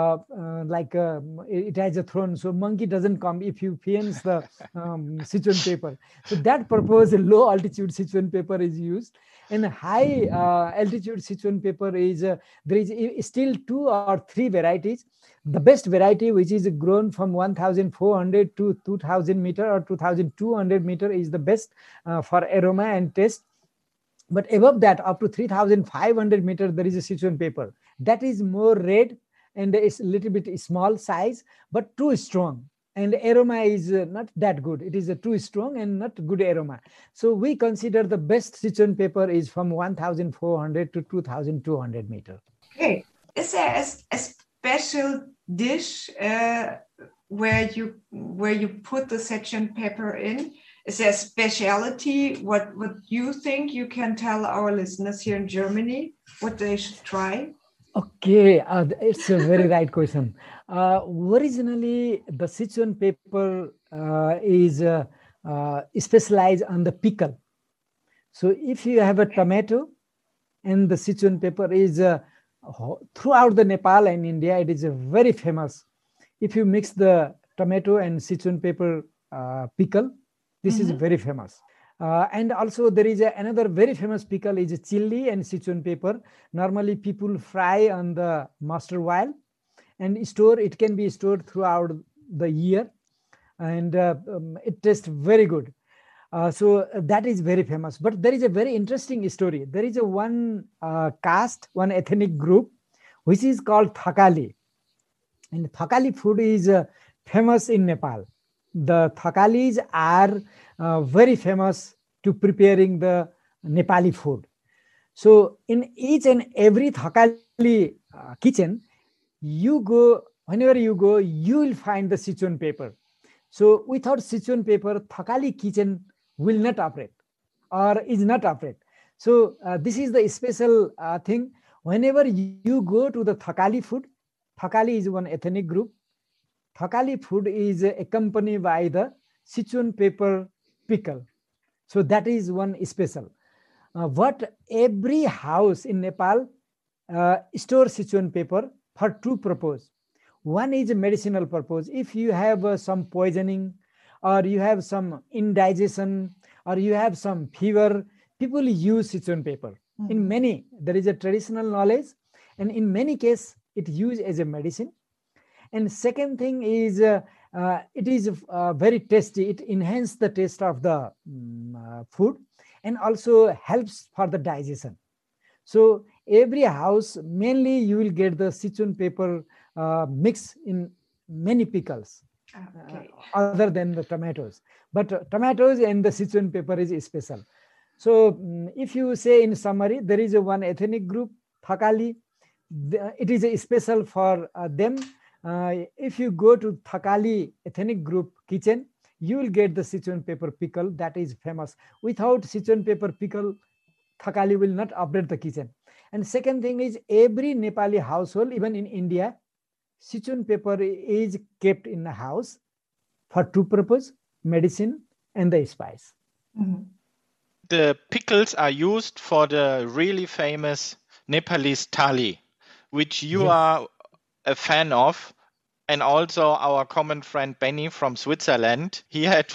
Like it has a thorn, so monkey doesn't come if you fence the Sichuan pepper. So that purpose, low altitude Sichuan pepper is used. And high altitude Sichuan pepper is there is still 2 or 3 varieties. The best variety, which is grown from 1,400 to 2,000 meter or 2,200 meter, is the best for aroma and taste. But above that, up to 3,500 meters, there is a Sichuan pepper that is more red and it's a little bit small size, but too strong. And aroma is not that good. It is too strong and not good aroma. So we consider the best Sichuan pepper is from 1,400 to 2,200 meters.
Okay. Is there a special dish where you put the Sichuan pepper in? Is there a specialty? What you think you can tell our listeners here in Germany what they should try?
Okay, it's a very right question. Originally, the Sichuan pepper is specialized on the pickle. So if you have a tomato, and the Sichuan pepper is throughout the Nepal and India, it is very famous. If you mix the tomato and Sichuan pepper pickle, this is very famous. And also there is another very famous pickle is chili and Sichuan pepper. Normally people fry on the mustard oil and store. It can be stored throughout the year, and it tastes very good. So that is very famous. But there is a very interesting story. There is one caste, one ethnic group, which is called Thakali. And Thakali food is famous in Nepal. The Thakalis are very famous to preparing the Nepali food. So in each and every Thakali kitchen, you go, whenever you go, you will find the Sichuan pepper. So without Sichuan pepper, Thakali kitchen will not operate or is not operate. So this is the special thing. Whenever you go to the Thakali food, Thakali is one ethnic group. Thakali food is accompanied by the Sichuan pepper pickle. So that is one special. What every house in Nepal stores Sichuan pepper for 2 purposes. One is a medicinal purpose. If you have some poisoning, or you have some indigestion, or you have some fever, people use Sichuan pepper. In many, there is a traditional knowledge, and in many cases, it used as a medicine. And second thing is, it is very tasty. It enhances the taste of the food and also helps for the digestion. So every house, mainly you will get the Sichuan pepper mix in many pickles, other than the tomatoes. But tomatoes and the Sichuan pepper is special. So if you say in summary, there is one ethnic group, Thakali. It is special for them. If you go to Thakali ethnic group kitchen, you will get the Sichuan pepper pickle that is famous. Without Sichuan pepper pickle, Thakali will not operate the kitchen. And second thing is, every Nepali household, even in India, Sichuan pepper is kept in the house for 2 purposes, medicine and the spice.
The pickles are used for the really famous Nepalese thali, which you are a fan of, and also our common friend Benny from Switzerland. He had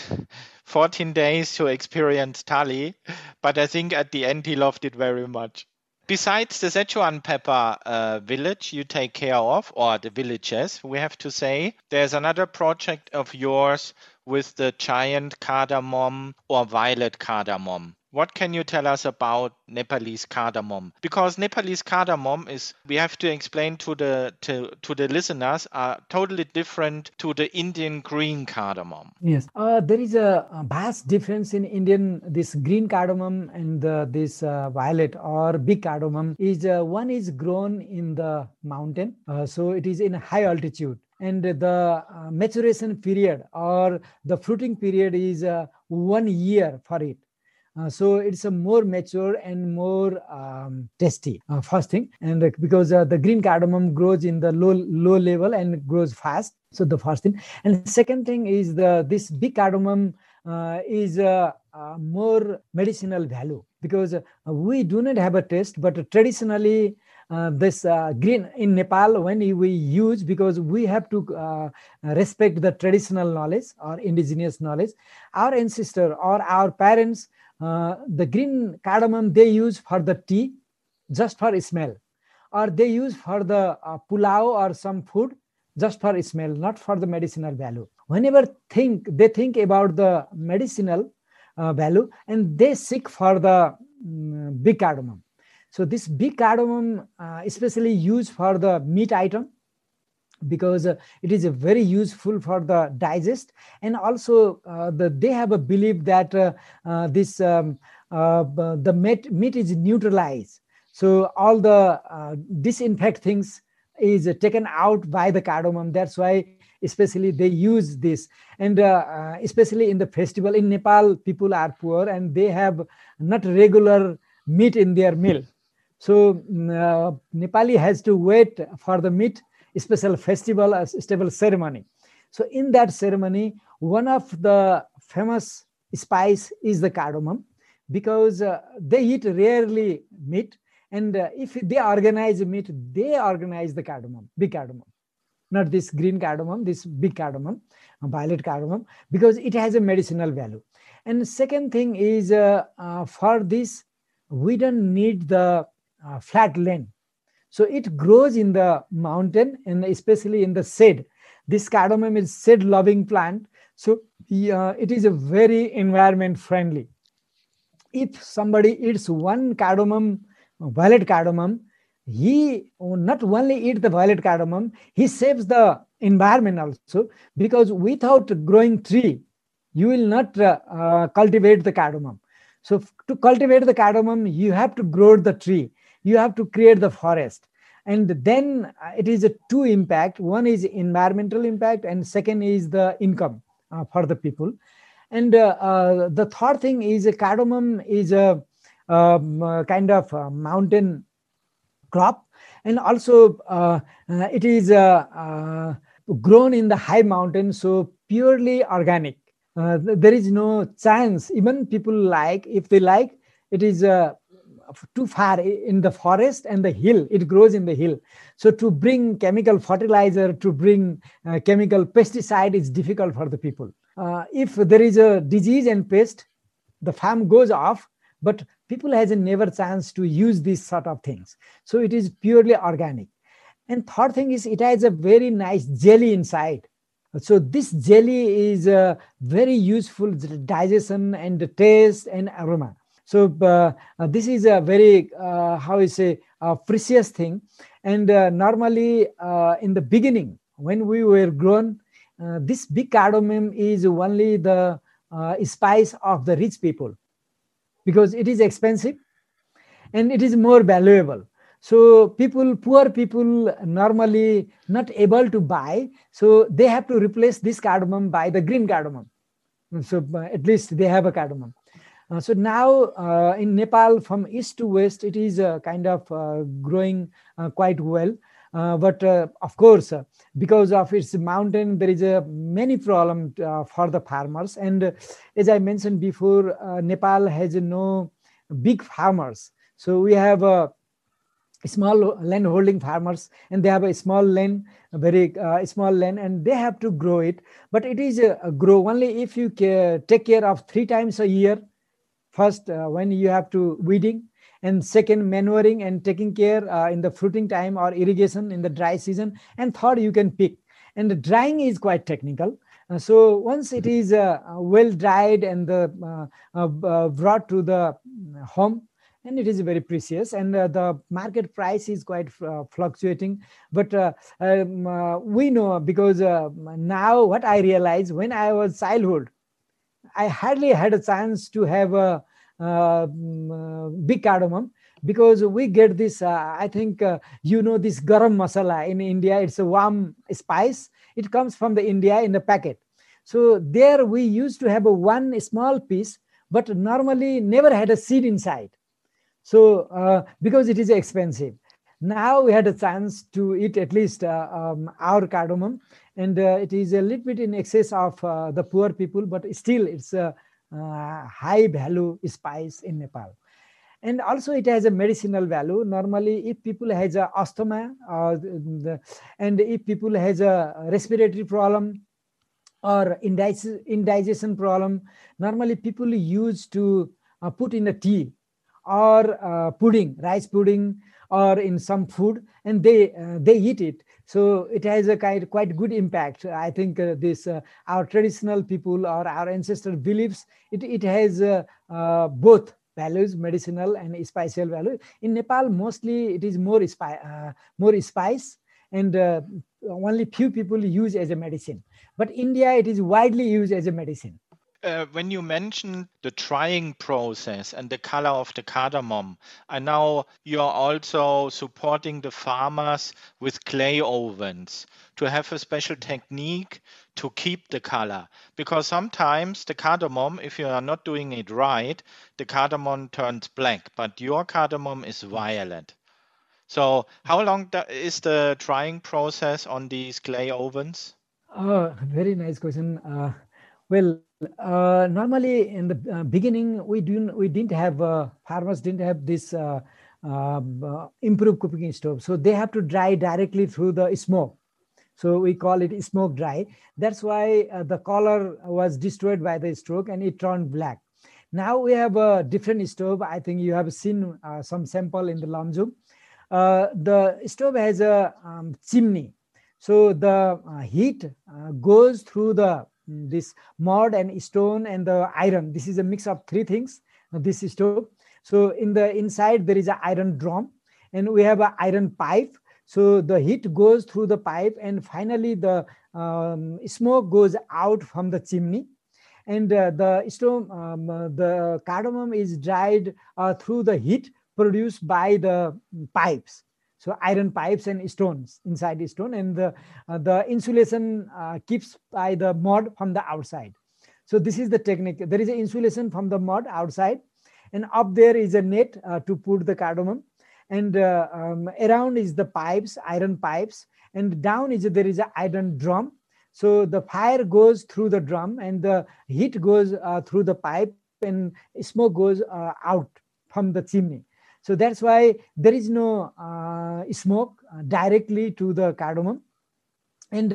14 days to experience thali, but I think at the end he loved it very much. Besides the Sichuan pepper village you take care of, or the villages, we have to say, there's another project of yours with the giant cardamom or violet cardamom. What can you tell us about Nepalese cardamom? Because Nepalese cardamom is, we have to explain to the listeners, are totally different to the Indian green cardamom.
Yes, there is a vast difference in Indian, this green cardamom and this violet or big cardamom. Is one is grown in the mountain, so it is in high altitude. And the maturation period or the fruiting period is 1 year for it. So it's a more mature and more tasty, first thing. And because the green cardamom grows in the low level and grows fast. So the first thing. And second thing is this big cardamom is more medicinal value, because we do not have a taste, but traditionally this green in Nepal, when we use, because we have to respect the traditional knowledge or indigenous knowledge, our ancestor or our parents, the green cardamom they use for the tea, just for smell, or they use for the pulao or some food just for smell, not for the medicinal value. Whenever they think about the medicinal value, and they seek for the big cardamom. So this big cardamom especially used for the meat item, because it is very useful for the digest, and also they have a belief that the meat is neutralized. So all the disinfect things is taken out by the cardamom. That's why especially they use this. And especially in the festival in Nepal, people are poor and they have not regular meat in their meal. So Nepali has to wait for the meat, special festival, a stable ceremony. So in that ceremony, one of the famous spice is the cardamom, because they eat rarely meat. And if they organize meat, they organize the cardamom, big cardamom, not this green cardamom, this big cardamom, violet cardamom, because it has a medicinal value. And second thing is for this, we don't need the flat land. So it grows in the mountain and especially in the shade. This cardamom is shade loving plant. So it is a very environment friendly. If somebody eats one cardamom, violet cardamom, he not only eat the violet cardamom, he saves the environment also, because without growing tree, you will not cultivate the cardamom. So to cultivate the cardamom, you have to grow the tree, you have to create the forest. And then it is a two impact. One is environmental impact, and second is the income for the people. And the third thing is cardamom is a kind of mountain crop, and also it is grown in the high mountain, so purely organic. There is no chance, even people like, if they like, it is too far in the forest and the hill, it grows in the hill. So to bring chemical fertilizer, to bring chemical pesticide is difficult for the people. If there is a disease and pest, the farm goes off, but people has a never chance to use these sort of things. So it is purely organic. And third thing is it has a very nice jelly inside. So this jelly is very useful digestion and taste and aroma. So this is a very, precious thing. And normally in the beginning, when we were grown, this big cardamom is only the spice of the rich people, because it is expensive and it is more valuable. So poor people normally not able to buy, so they have to replace this cardamom by the green cardamom. So at least they have a cardamom. So now in Nepal, from east to west, it is kind of growing quite well. But of course, because of its mountain, there is a many problem for the farmers. And as I mentioned before, Nepal has no big farmers. So we have small land holding farmers, and they have a small land, a very small land, and they have to grow it. But it is grow only if you take care of 3 times a year. First, when you have to weeding, and second, manuring and taking care in the fruiting time or irrigation in the dry season. And third, you can pick. And the drying is quite technical. So once it is well dried and brought to the home, and it is very precious, and the market price is quite fluctuating. But we know, because now what I realized, when I was childhood, I hardly had a chance to have a big cardamom, because we get this, I think, this garam masala in India. It's a warm spice. It comes from the India in the packet. So there we used to have one small piece, but normally never had a seed inside. So because it is expensive. Now we had a chance to eat at least our cardamom, and it is a little bit in excess of the poor people, but still it's a high value spice in Nepal. And also it has a medicinal value. Normally, if people has a asthma, and if people has a respiratory problem or indigestion problem, normally people used to put in a tea or pudding, rice pudding, or in some food, and they eat it. So it has a quite good impact. I think this our traditional people or our ancestor beliefs it has both values, medicinal and spicial value. In Nepal, mostly it is more spice, and only few people use as a medicine. But India, it is widely used as a medicine.
When you mentioned the drying process and the color of the cardamom, I know you're also supporting the farmers with clay ovens to have a special technique to keep the color. Because sometimes the cardamom, if you are not doing it right, the cardamom turns black, but your cardamom is violet. So how long is the drying process on these clay ovens?
Very nice question. Normally in the beginning, we didn't have farmers didn't have this improved cooking stove, so they have to dry directly through the smoke. So we call it smoke dry. That's why the color was destroyed by the stroke and it turned black. Now we have a different stove. I think you have seen some sample in the Lamjung. The stove has a chimney. So the heat goes through this mud and stone and the iron. This is a mix of three things, this stove. So in the inside, there is an iron drum, and we have an iron pipe. So the heat goes through the pipe, and finally the smoke goes out from the chimney. And the cardamom is dried through the heat produced by the pipes. So iron pipes and stones inside the stone, and the insulation keeps by the mud from the outside. So this is the technique. There is an insulation from the mud outside, and up there is a net to put the cardamom, and around is the pipes, iron pipes, and down there is an iron drum. So the fire goes through the drum, and the heat goes through the pipe, and smoke goes out from the chimney. So that's why there is no smoke directly to the cardamom. And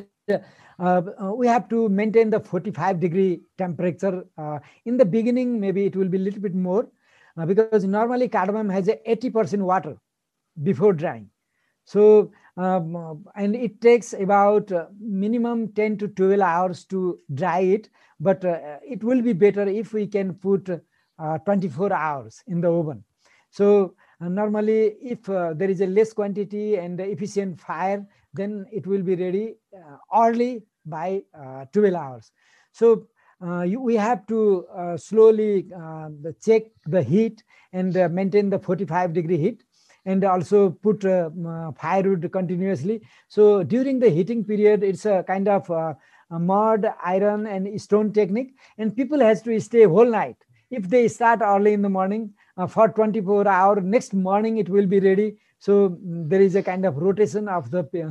we have to maintain the 45-degree temperature. In the beginning, maybe it will be a little bit more because normally cardamom has a 80% water before drying. So, and it takes about minimum 10 to 12 hours to dry it, but it will be better if we can put 24 hours in the oven. So normally if there is a less quantity and efficient fire, then it will be ready early by 12 hours. So we have to slowly check the heat and maintain the 45-degree heat, and also put firewood continuously. So during the heating period, it's a kind of mud, iron and stone technique, and people has to stay whole night. If they start early in the morning, for 24 hours, next morning it will be ready. So there is a kind of rotation of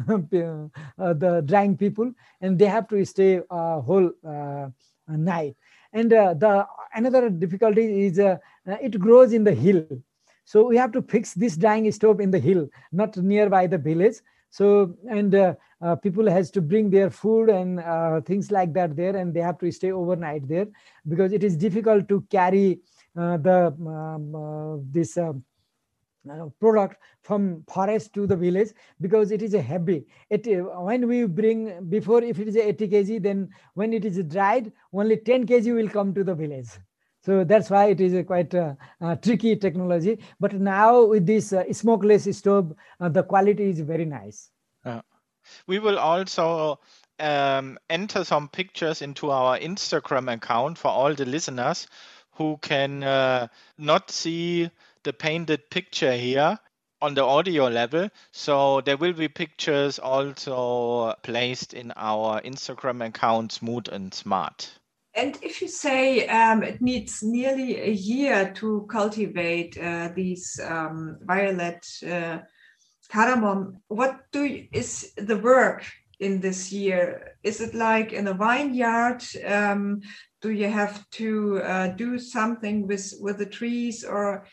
the drying people, and they have to stay whole night. And another difficulty is it grows in the hill. So we have to fix this drying stove in the hill, not nearby the village. So, and people has to bring their food and things like that there, and they have to stay overnight there because it is difficult to carry this product from forest to the village because it is a heavy. When we bring before, if it is 80 kg, then when it is dried, only 10 kg will come to the village. So that's why it is a quite tricky technology. But now with this smokeless stove, the quality is very nice.
We will also enter some pictures into our Instagram account for all the listeners who can not see the painted picture here on the audio level. So there will be pictures also placed in our Instagram account, Smooth and Smart.
And if you say it needs nearly a year to cultivate these violet cardamom, is the work in this year? Is it like in a vineyard? Do you have to do something with the trees, or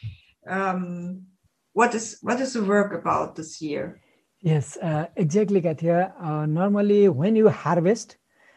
what is the work about this year?
Yes, exactly, Katia. Normally, when you harvest,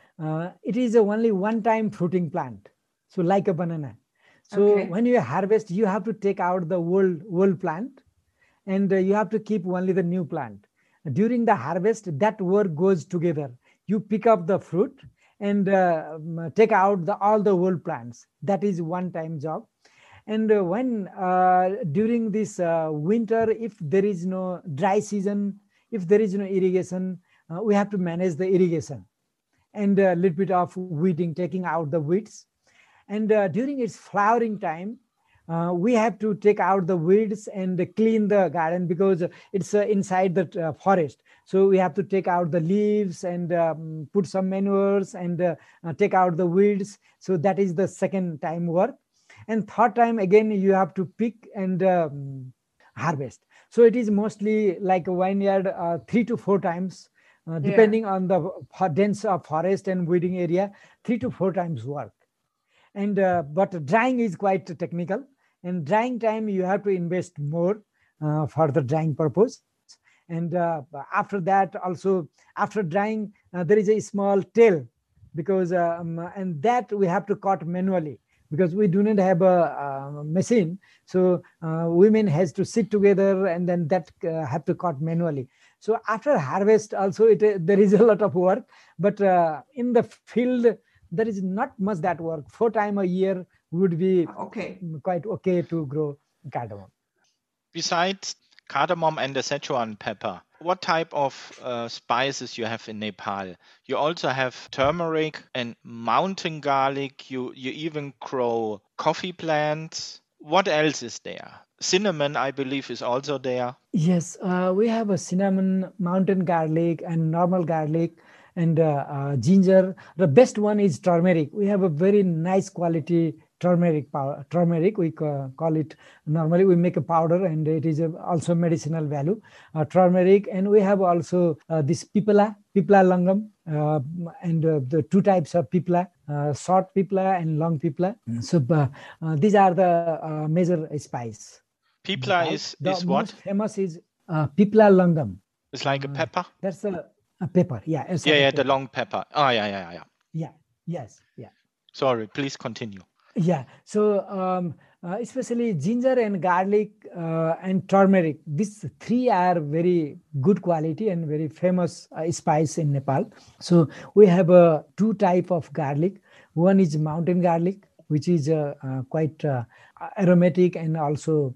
it is only one-time fruiting plant, so like a banana. So when you harvest, you have to take out the old plant, and you have to keep only the new plant. During the harvest, that work goes together. You pick up the fruit and take out all the old plants. That is one-time job. And when during this winter, if there is no dry season, if there is no irrigation, we have to manage the irrigation and a little bit of weeding, taking out the weeds. And during its flowering time, we have to take out the weeds and clean the garden because it's inside the forest. So we have to take out the leaves and put some manures and take out the weeds. So that is the second time work. And third time, again, you have to pick and harvest. So it is mostly like a vineyard 3 to 4 times, depending on the dense forest and weeding area, 3 to 4 times work. And but drying is quite technical. And drying time, you have to invest more for the drying purpose. And after that, also after drying, there is a small tail because and that we have to cut manually because we do not have a machine. So women has to sit together and then that have to cut manually. So after harvest, also there is a lot of work, but in the field there is not much that work. 4 times a year would be quite okay to grow cardamom.
Besides cardamom and the Szechuan pepper, what type of spices you have in Nepal? You also have turmeric and mountain garlic. You even grow coffee plants. What else is there? Cinnamon, I believe, is also there.
Yes, we have a cinnamon, mountain garlic, and normal garlic, and ginger. The best one is turmeric. We have a very nice quality turmeric powder. Turmeric, we call it. Normally, we make a powder, and it is also medicinal value. Turmeric, and we have also this pipala longum, and the 2 types of pipla, short pipla and long pipla. So these are the major spice.
Pipla is what?
The most famous is pipla longum.
It's like a pepper?
That's a pepper, yeah.
The long pepper. Oh, yeah.
Yeah, yes, yeah.
Sorry, please continue.
Yeah, so especially ginger and garlic and turmeric, these 3 are very good quality and very famous spice in Nepal. So we have 2 type of garlic. One is mountain garlic, which is quite aromatic and also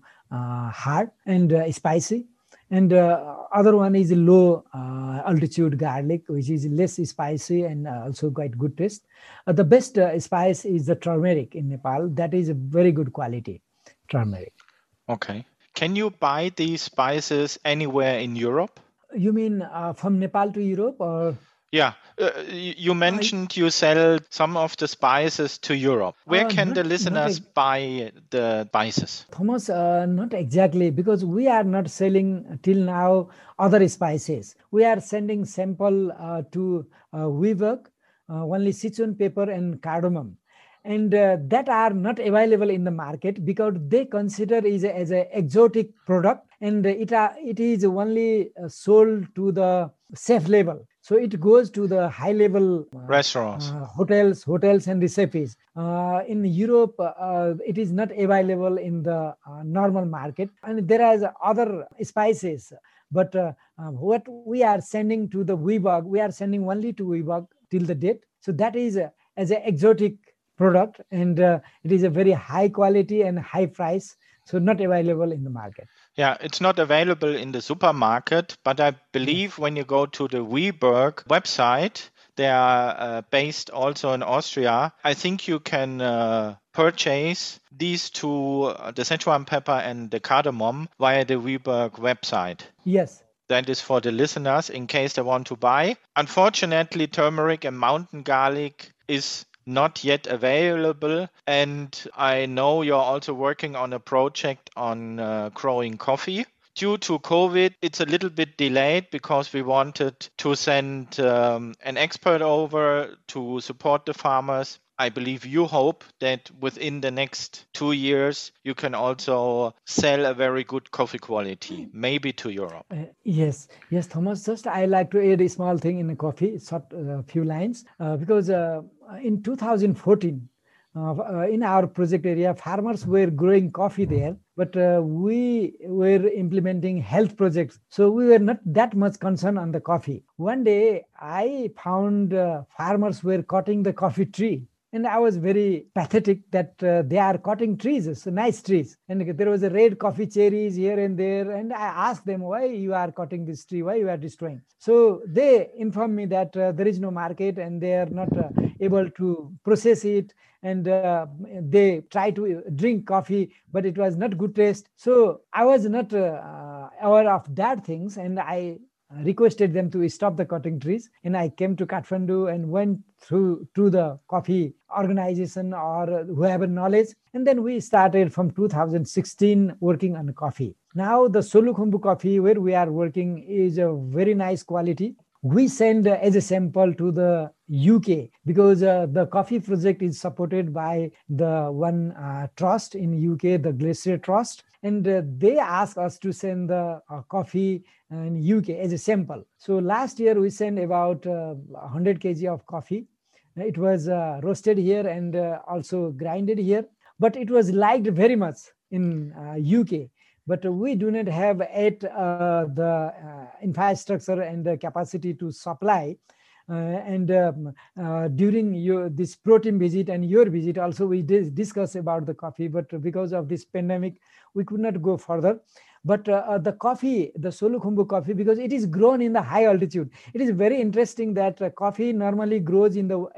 hard and spicy. And other one is low altitude garlic, which is less spicy and also quite good taste. The best spice is the turmeric in Nepal. That is a very good quality turmeric.
Okay. Can you buy these spices anywhere in Europe?
You mean from Nepal to Europe or?
Yeah, you mentioned you sell some of the spices to Europe. Where can the listeners buy the spices?
Thomas, not exactly, because we are not selling till now other spices. We are sending sample to Viberg, only Sichuan pepper and cardamom. And that are not available in the market because they consider it as an exotic product, and it is only sold to the chef level. So it goes to the high level
restaurants,
hotels and recipes. In Europe, it is not available in the normal market, and there are other spices. But what we are sending to the Viberg, we are sending only to Viberg till the date. So that is as an exotic product, and it is a very high quality and high price, so not available in the market.
Yeah, it's not available in the supermarket, but I believe when you go to the Viberg website, they are based also in Austria. I think you can purchase these 2, the Szechuan pepper and the cardamom, via the Viberg website.
Yes.
That is for the listeners in case they want to buy. Unfortunately, turmeric and mountain garlic is not yet available. And I know you're also working on a project on growing coffee. Due to COVID, it's a little bit delayed because we wanted to send an expert over to support the farmers. I believe you hope that within the next 2 years, you can also sell a very good coffee quality, maybe to Europe.
Yes, Thomas. Just I like to add a small thing in the coffee, short few lines, because in 2014, in our project area, farmers were growing coffee there, but we were implementing health projects. So we were not that much concerned on the coffee. One day, I found farmers were cutting the coffee tree. And I was very pathetic that they are cutting trees, so nice trees. And there was a red coffee cherries here and there. And I asked them, why you are cutting this tree? Why you are destroying? So they informed me that there is no market and they are not able to process it. And they try to drink coffee, but it was not good taste. So I was not aware of that things. And I requested them to stop the cutting trees, and I came to Kathmandu and went through to the coffee organization or whoever knowledge, and then we started from 2016 working on coffee. Now the Solukhumbu coffee where we are working is a very nice quality. We send as a sample to the UK because the coffee project is supported by the one trust in UK, the Glacier Trust. And they asked us to send the coffee in UK as a sample. So last year we sent about 100 kg of coffee. It was roasted here and also grinded here. But it was liked very much in UK. But we do not have the infrastructure and the capacity to supply. During this protein visit and your visit also, we discuss about the coffee, but because of this pandemic, we could not go further. But the coffee, the Solukhumbu coffee, because it is grown in the high altitude, it is very interesting that coffee normally grows in the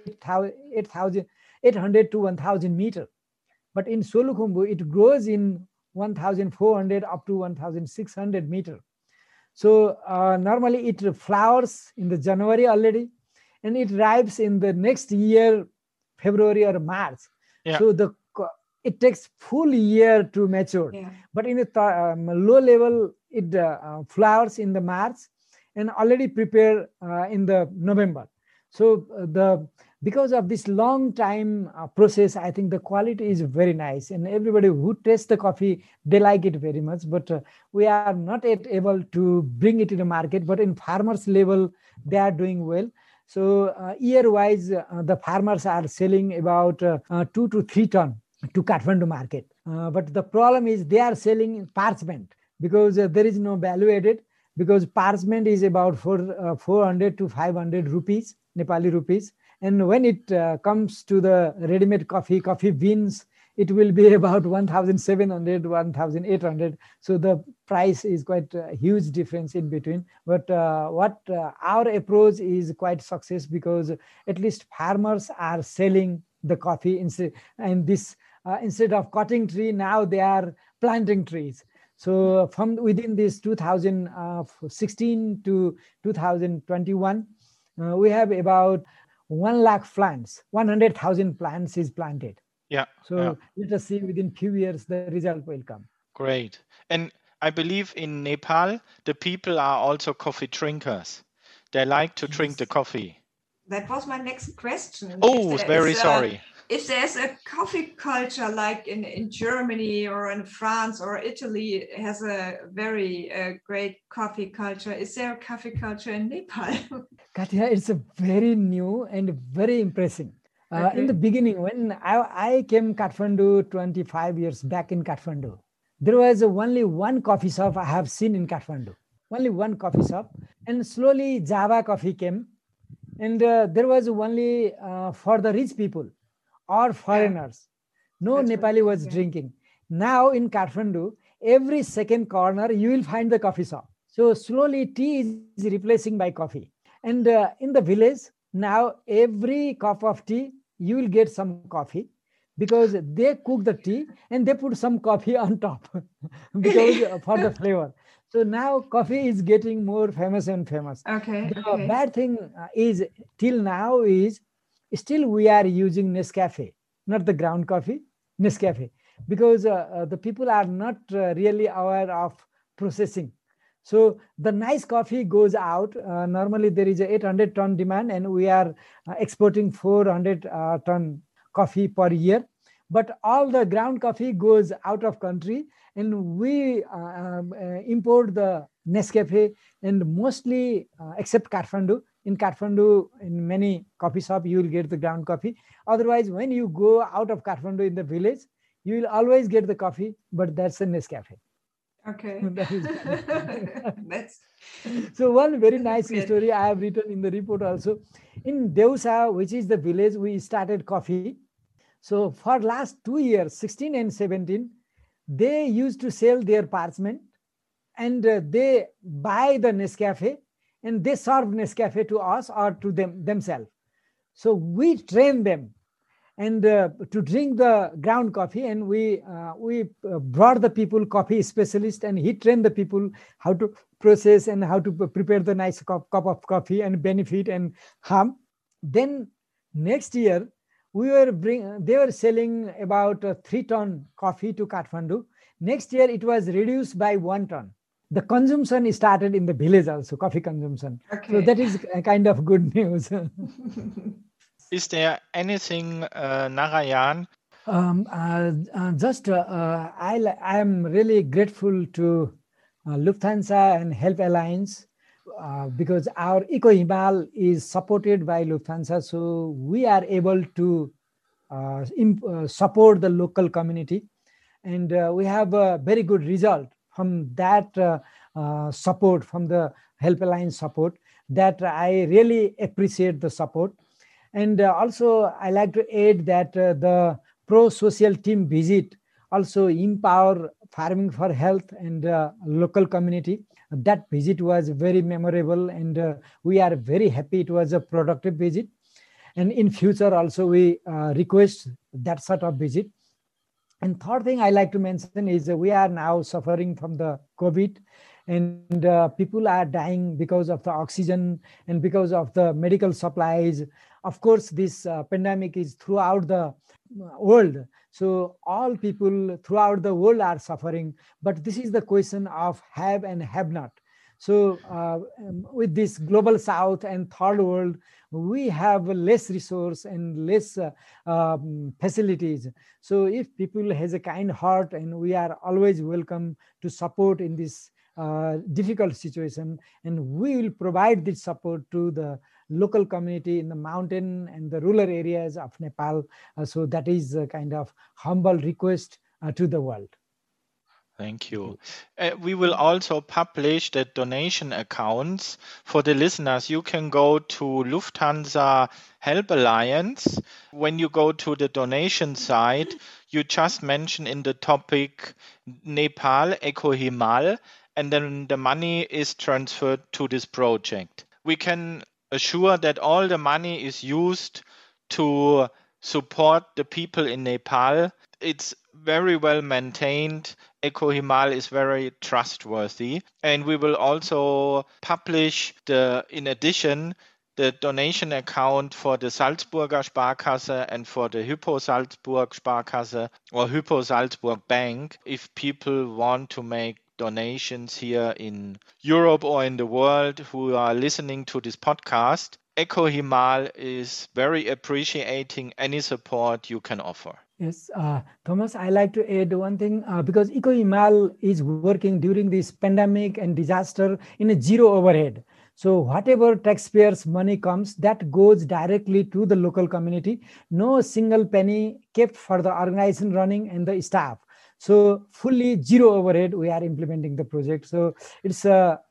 800 to 1,000 meter. But in Solukhumbu, it grows in 1,400 up to 1,600 meter. So normally it flowers in the January already, and it ripens in the next year, February or March. Yeah. So it takes full year to mature. Yeah. But in the low level, it flowers in the March and already prepare in the November. So because of this long time process, I think the quality is very nice, and everybody who tastes the coffee, they like it very much. But we are not yet able to bring it to the market, but in farmers level, they are doing well. So year-wise, the farmers are selling about 2 to 3 ton to Kathmandu market. But the problem is they are selling parchment because there is no value added, because parchment is about 400 to 500 rupees, Nepali rupees. And when it comes to the ready-made coffee beans, it will be about 1,700, 1,800. So the price is quite a huge difference in between. But our approach is quite success, because at least farmers are selling the coffee instead of cutting tree, now they are planting trees. So from within this 2016 to 2021, we have about 1 lakh plants, 100,000 plants is planted.
Yeah.
So let us see within few years the result will come.
Great. And I believe in Nepal, the people are also coffee drinkers. They like to drink the coffee.
That was my next question.
Oh, very sorry.
If there's a coffee culture like in Germany or in France or Italy has a very great coffee culture, is there a coffee culture in Nepal?
Katya, it's a very new and very impressive. Okay. In the beginning, when I came Kathmandu 25 years back in Kathmandu, there was only one coffee shop I have seen in Kathmandu. Only one coffee shop. And slowly Java coffee came. And there was only for the rich people or foreigners. No Nepali was drinking. Now in Kathmandu, every second corner, you will find the coffee shop. So slowly tea is replacing by coffee. And in the village, now every cup of tea, you will get some coffee, because they cook the tea and they put some coffee on top because for the flavor. So now coffee is getting more famous and famous.
Okay.
The bad thing is till now is still we are using Nescafe, not the ground coffee, Nescafe, because the people are not really aware of processing. So the nice coffee goes out. Normally there is a 800-ton demand, and we are exporting 400-ton coffee per year. But all the ground coffee goes out of country, and we import the Nescafe, and mostly except Kathmandu. In Kathmandu, in many coffee shops, you will get the ground coffee. Otherwise, when you go out of Kathmandu in the village, you will always get the coffee, but that's a Nescafe.
Okay.
That is
That's
so one very nice story I have written in the report also. In Deusa, which is the village, we started coffee. So for last 2 years, 16 and 17, they used to sell their parchment, and they buy the Nescafe, and they serve Nescafe to us or to themselves. So we train them and to drink the ground coffee, and we brought the people coffee specialist, and he trained the people how to process and how to prepare the nice cup of coffee and benefit and harm. Then next year they were selling about 3-ton coffee to Kathmandu. Next year it was reduced by 1 ton. The consumption started in the village also, coffee consumption. Okay. So that is a kind of good news.
Is there anything, Narayan?
I am really grateful to Lufthansa and Help Alliance because our Eco Himal is supported by Lufthansa, so we are able to support the local community, and we have a very good result from that support, from the Help Alliance support, that I really appreciate the support. And also, I like to add that the pro-social team visit also empower farming for health and local community. That visit was very memorable, and we are very happy it was a productive visit. And in future also, we request that sort of visit. And third thing I like to mention is we are now suffering from the COVID, and people are dying because of the oxygen and because of the medical supplies. Of course, this pandemic is throughout the world. So all people throughout the world are suffering, but this is the question of have and have not. So with this global south and third world, we have less resource and less facilities. So if people has a kind heart, and we are always welcome to support in this difficult situation, and we will provide this support to the local community in the mountain and the rural areas of Nepal. So that is a kind of humble request to the world.
Thank you. We will also publish the donation accounts for the listeners. You can go to Lufthansa Help Alliance. When you go to the donation site, you just mention in the topic Nepal Eco Himal, and then the money is transferred to this project. We can assure that all the money is used to support the people in Nepal. It's very well maintained. Eco Himal is very trustworthy. And we will also publish in addition, the donation account for the Salzburger Sparkasse and for the Hypo Salzburg Sparkasse or Hypo Salzburg Bank, if people want to make donations here in Europe or in the world who are listening to this podcast. Eco Himal is very appreciating any support you can offer.
Yes, Thomas, I like to add one thing because Eco Himal is working during this pandemic and disaster in a zero overhead. So whatever taxpayers' money comes, that goes directly to the local community. No single penny kept for the organization running and the staff. So fully zero overhead, we are implementing the project. So it's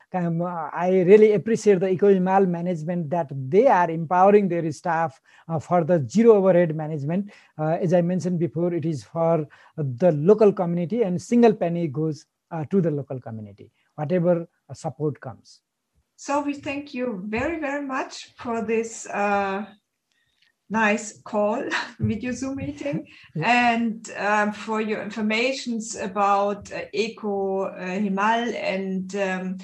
I really appreciate the Eco Himal management that they are empowering their staff for the zero overhead management. As I mentioned before, it is for the local community, and single penny goes to the local community, whatever support comes.
So we thank you very, very much for this nice call, video Zoom meeting, and for your informations about Eco Himal and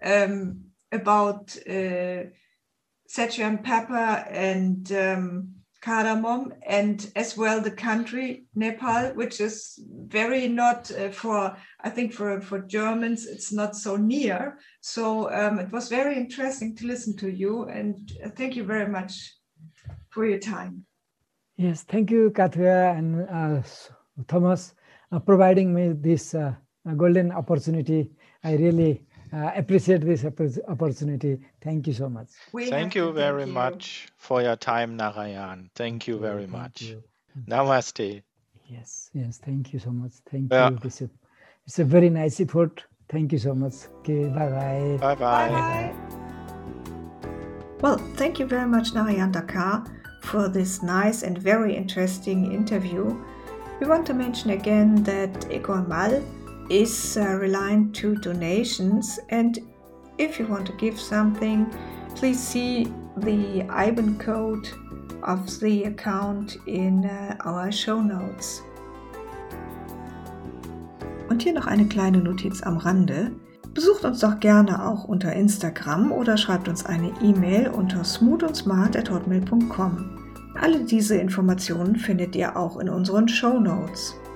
about Sergeant Pepper and cardamom, and as well the country Nepal, which is very not I think for Germans it's not so near. So it was very interesting to listen to you, and thank you very much for your time.
Yes, thank you, Katria and Thomas, providing me this golden opportunity. I really appreciate this opportunity. Thank you so much.
Thank you very much for your time, Narayan. Thank you very much. Namaste.
Yes, thank you so much. Thank you. It's a very nice effort. Thank you so much. Okay, bye-bye.
Bye-bye.
Well, thank you very much, Narayan Dakar, for this nice and very interesting interview. We want to mention again that Ecole Mal is reliant to donations, and if you want to give something, please see the IBAN code of the account in our show notes. Und hier noch eine kleine Notiz am Rande. Besucht uns doch gerne auch unter Instagram oder schreibt uns eine E-Mail unter smoothandsmart@hotmail.com. Alle diese Informationen findet ihr auch in unseren Show Notes.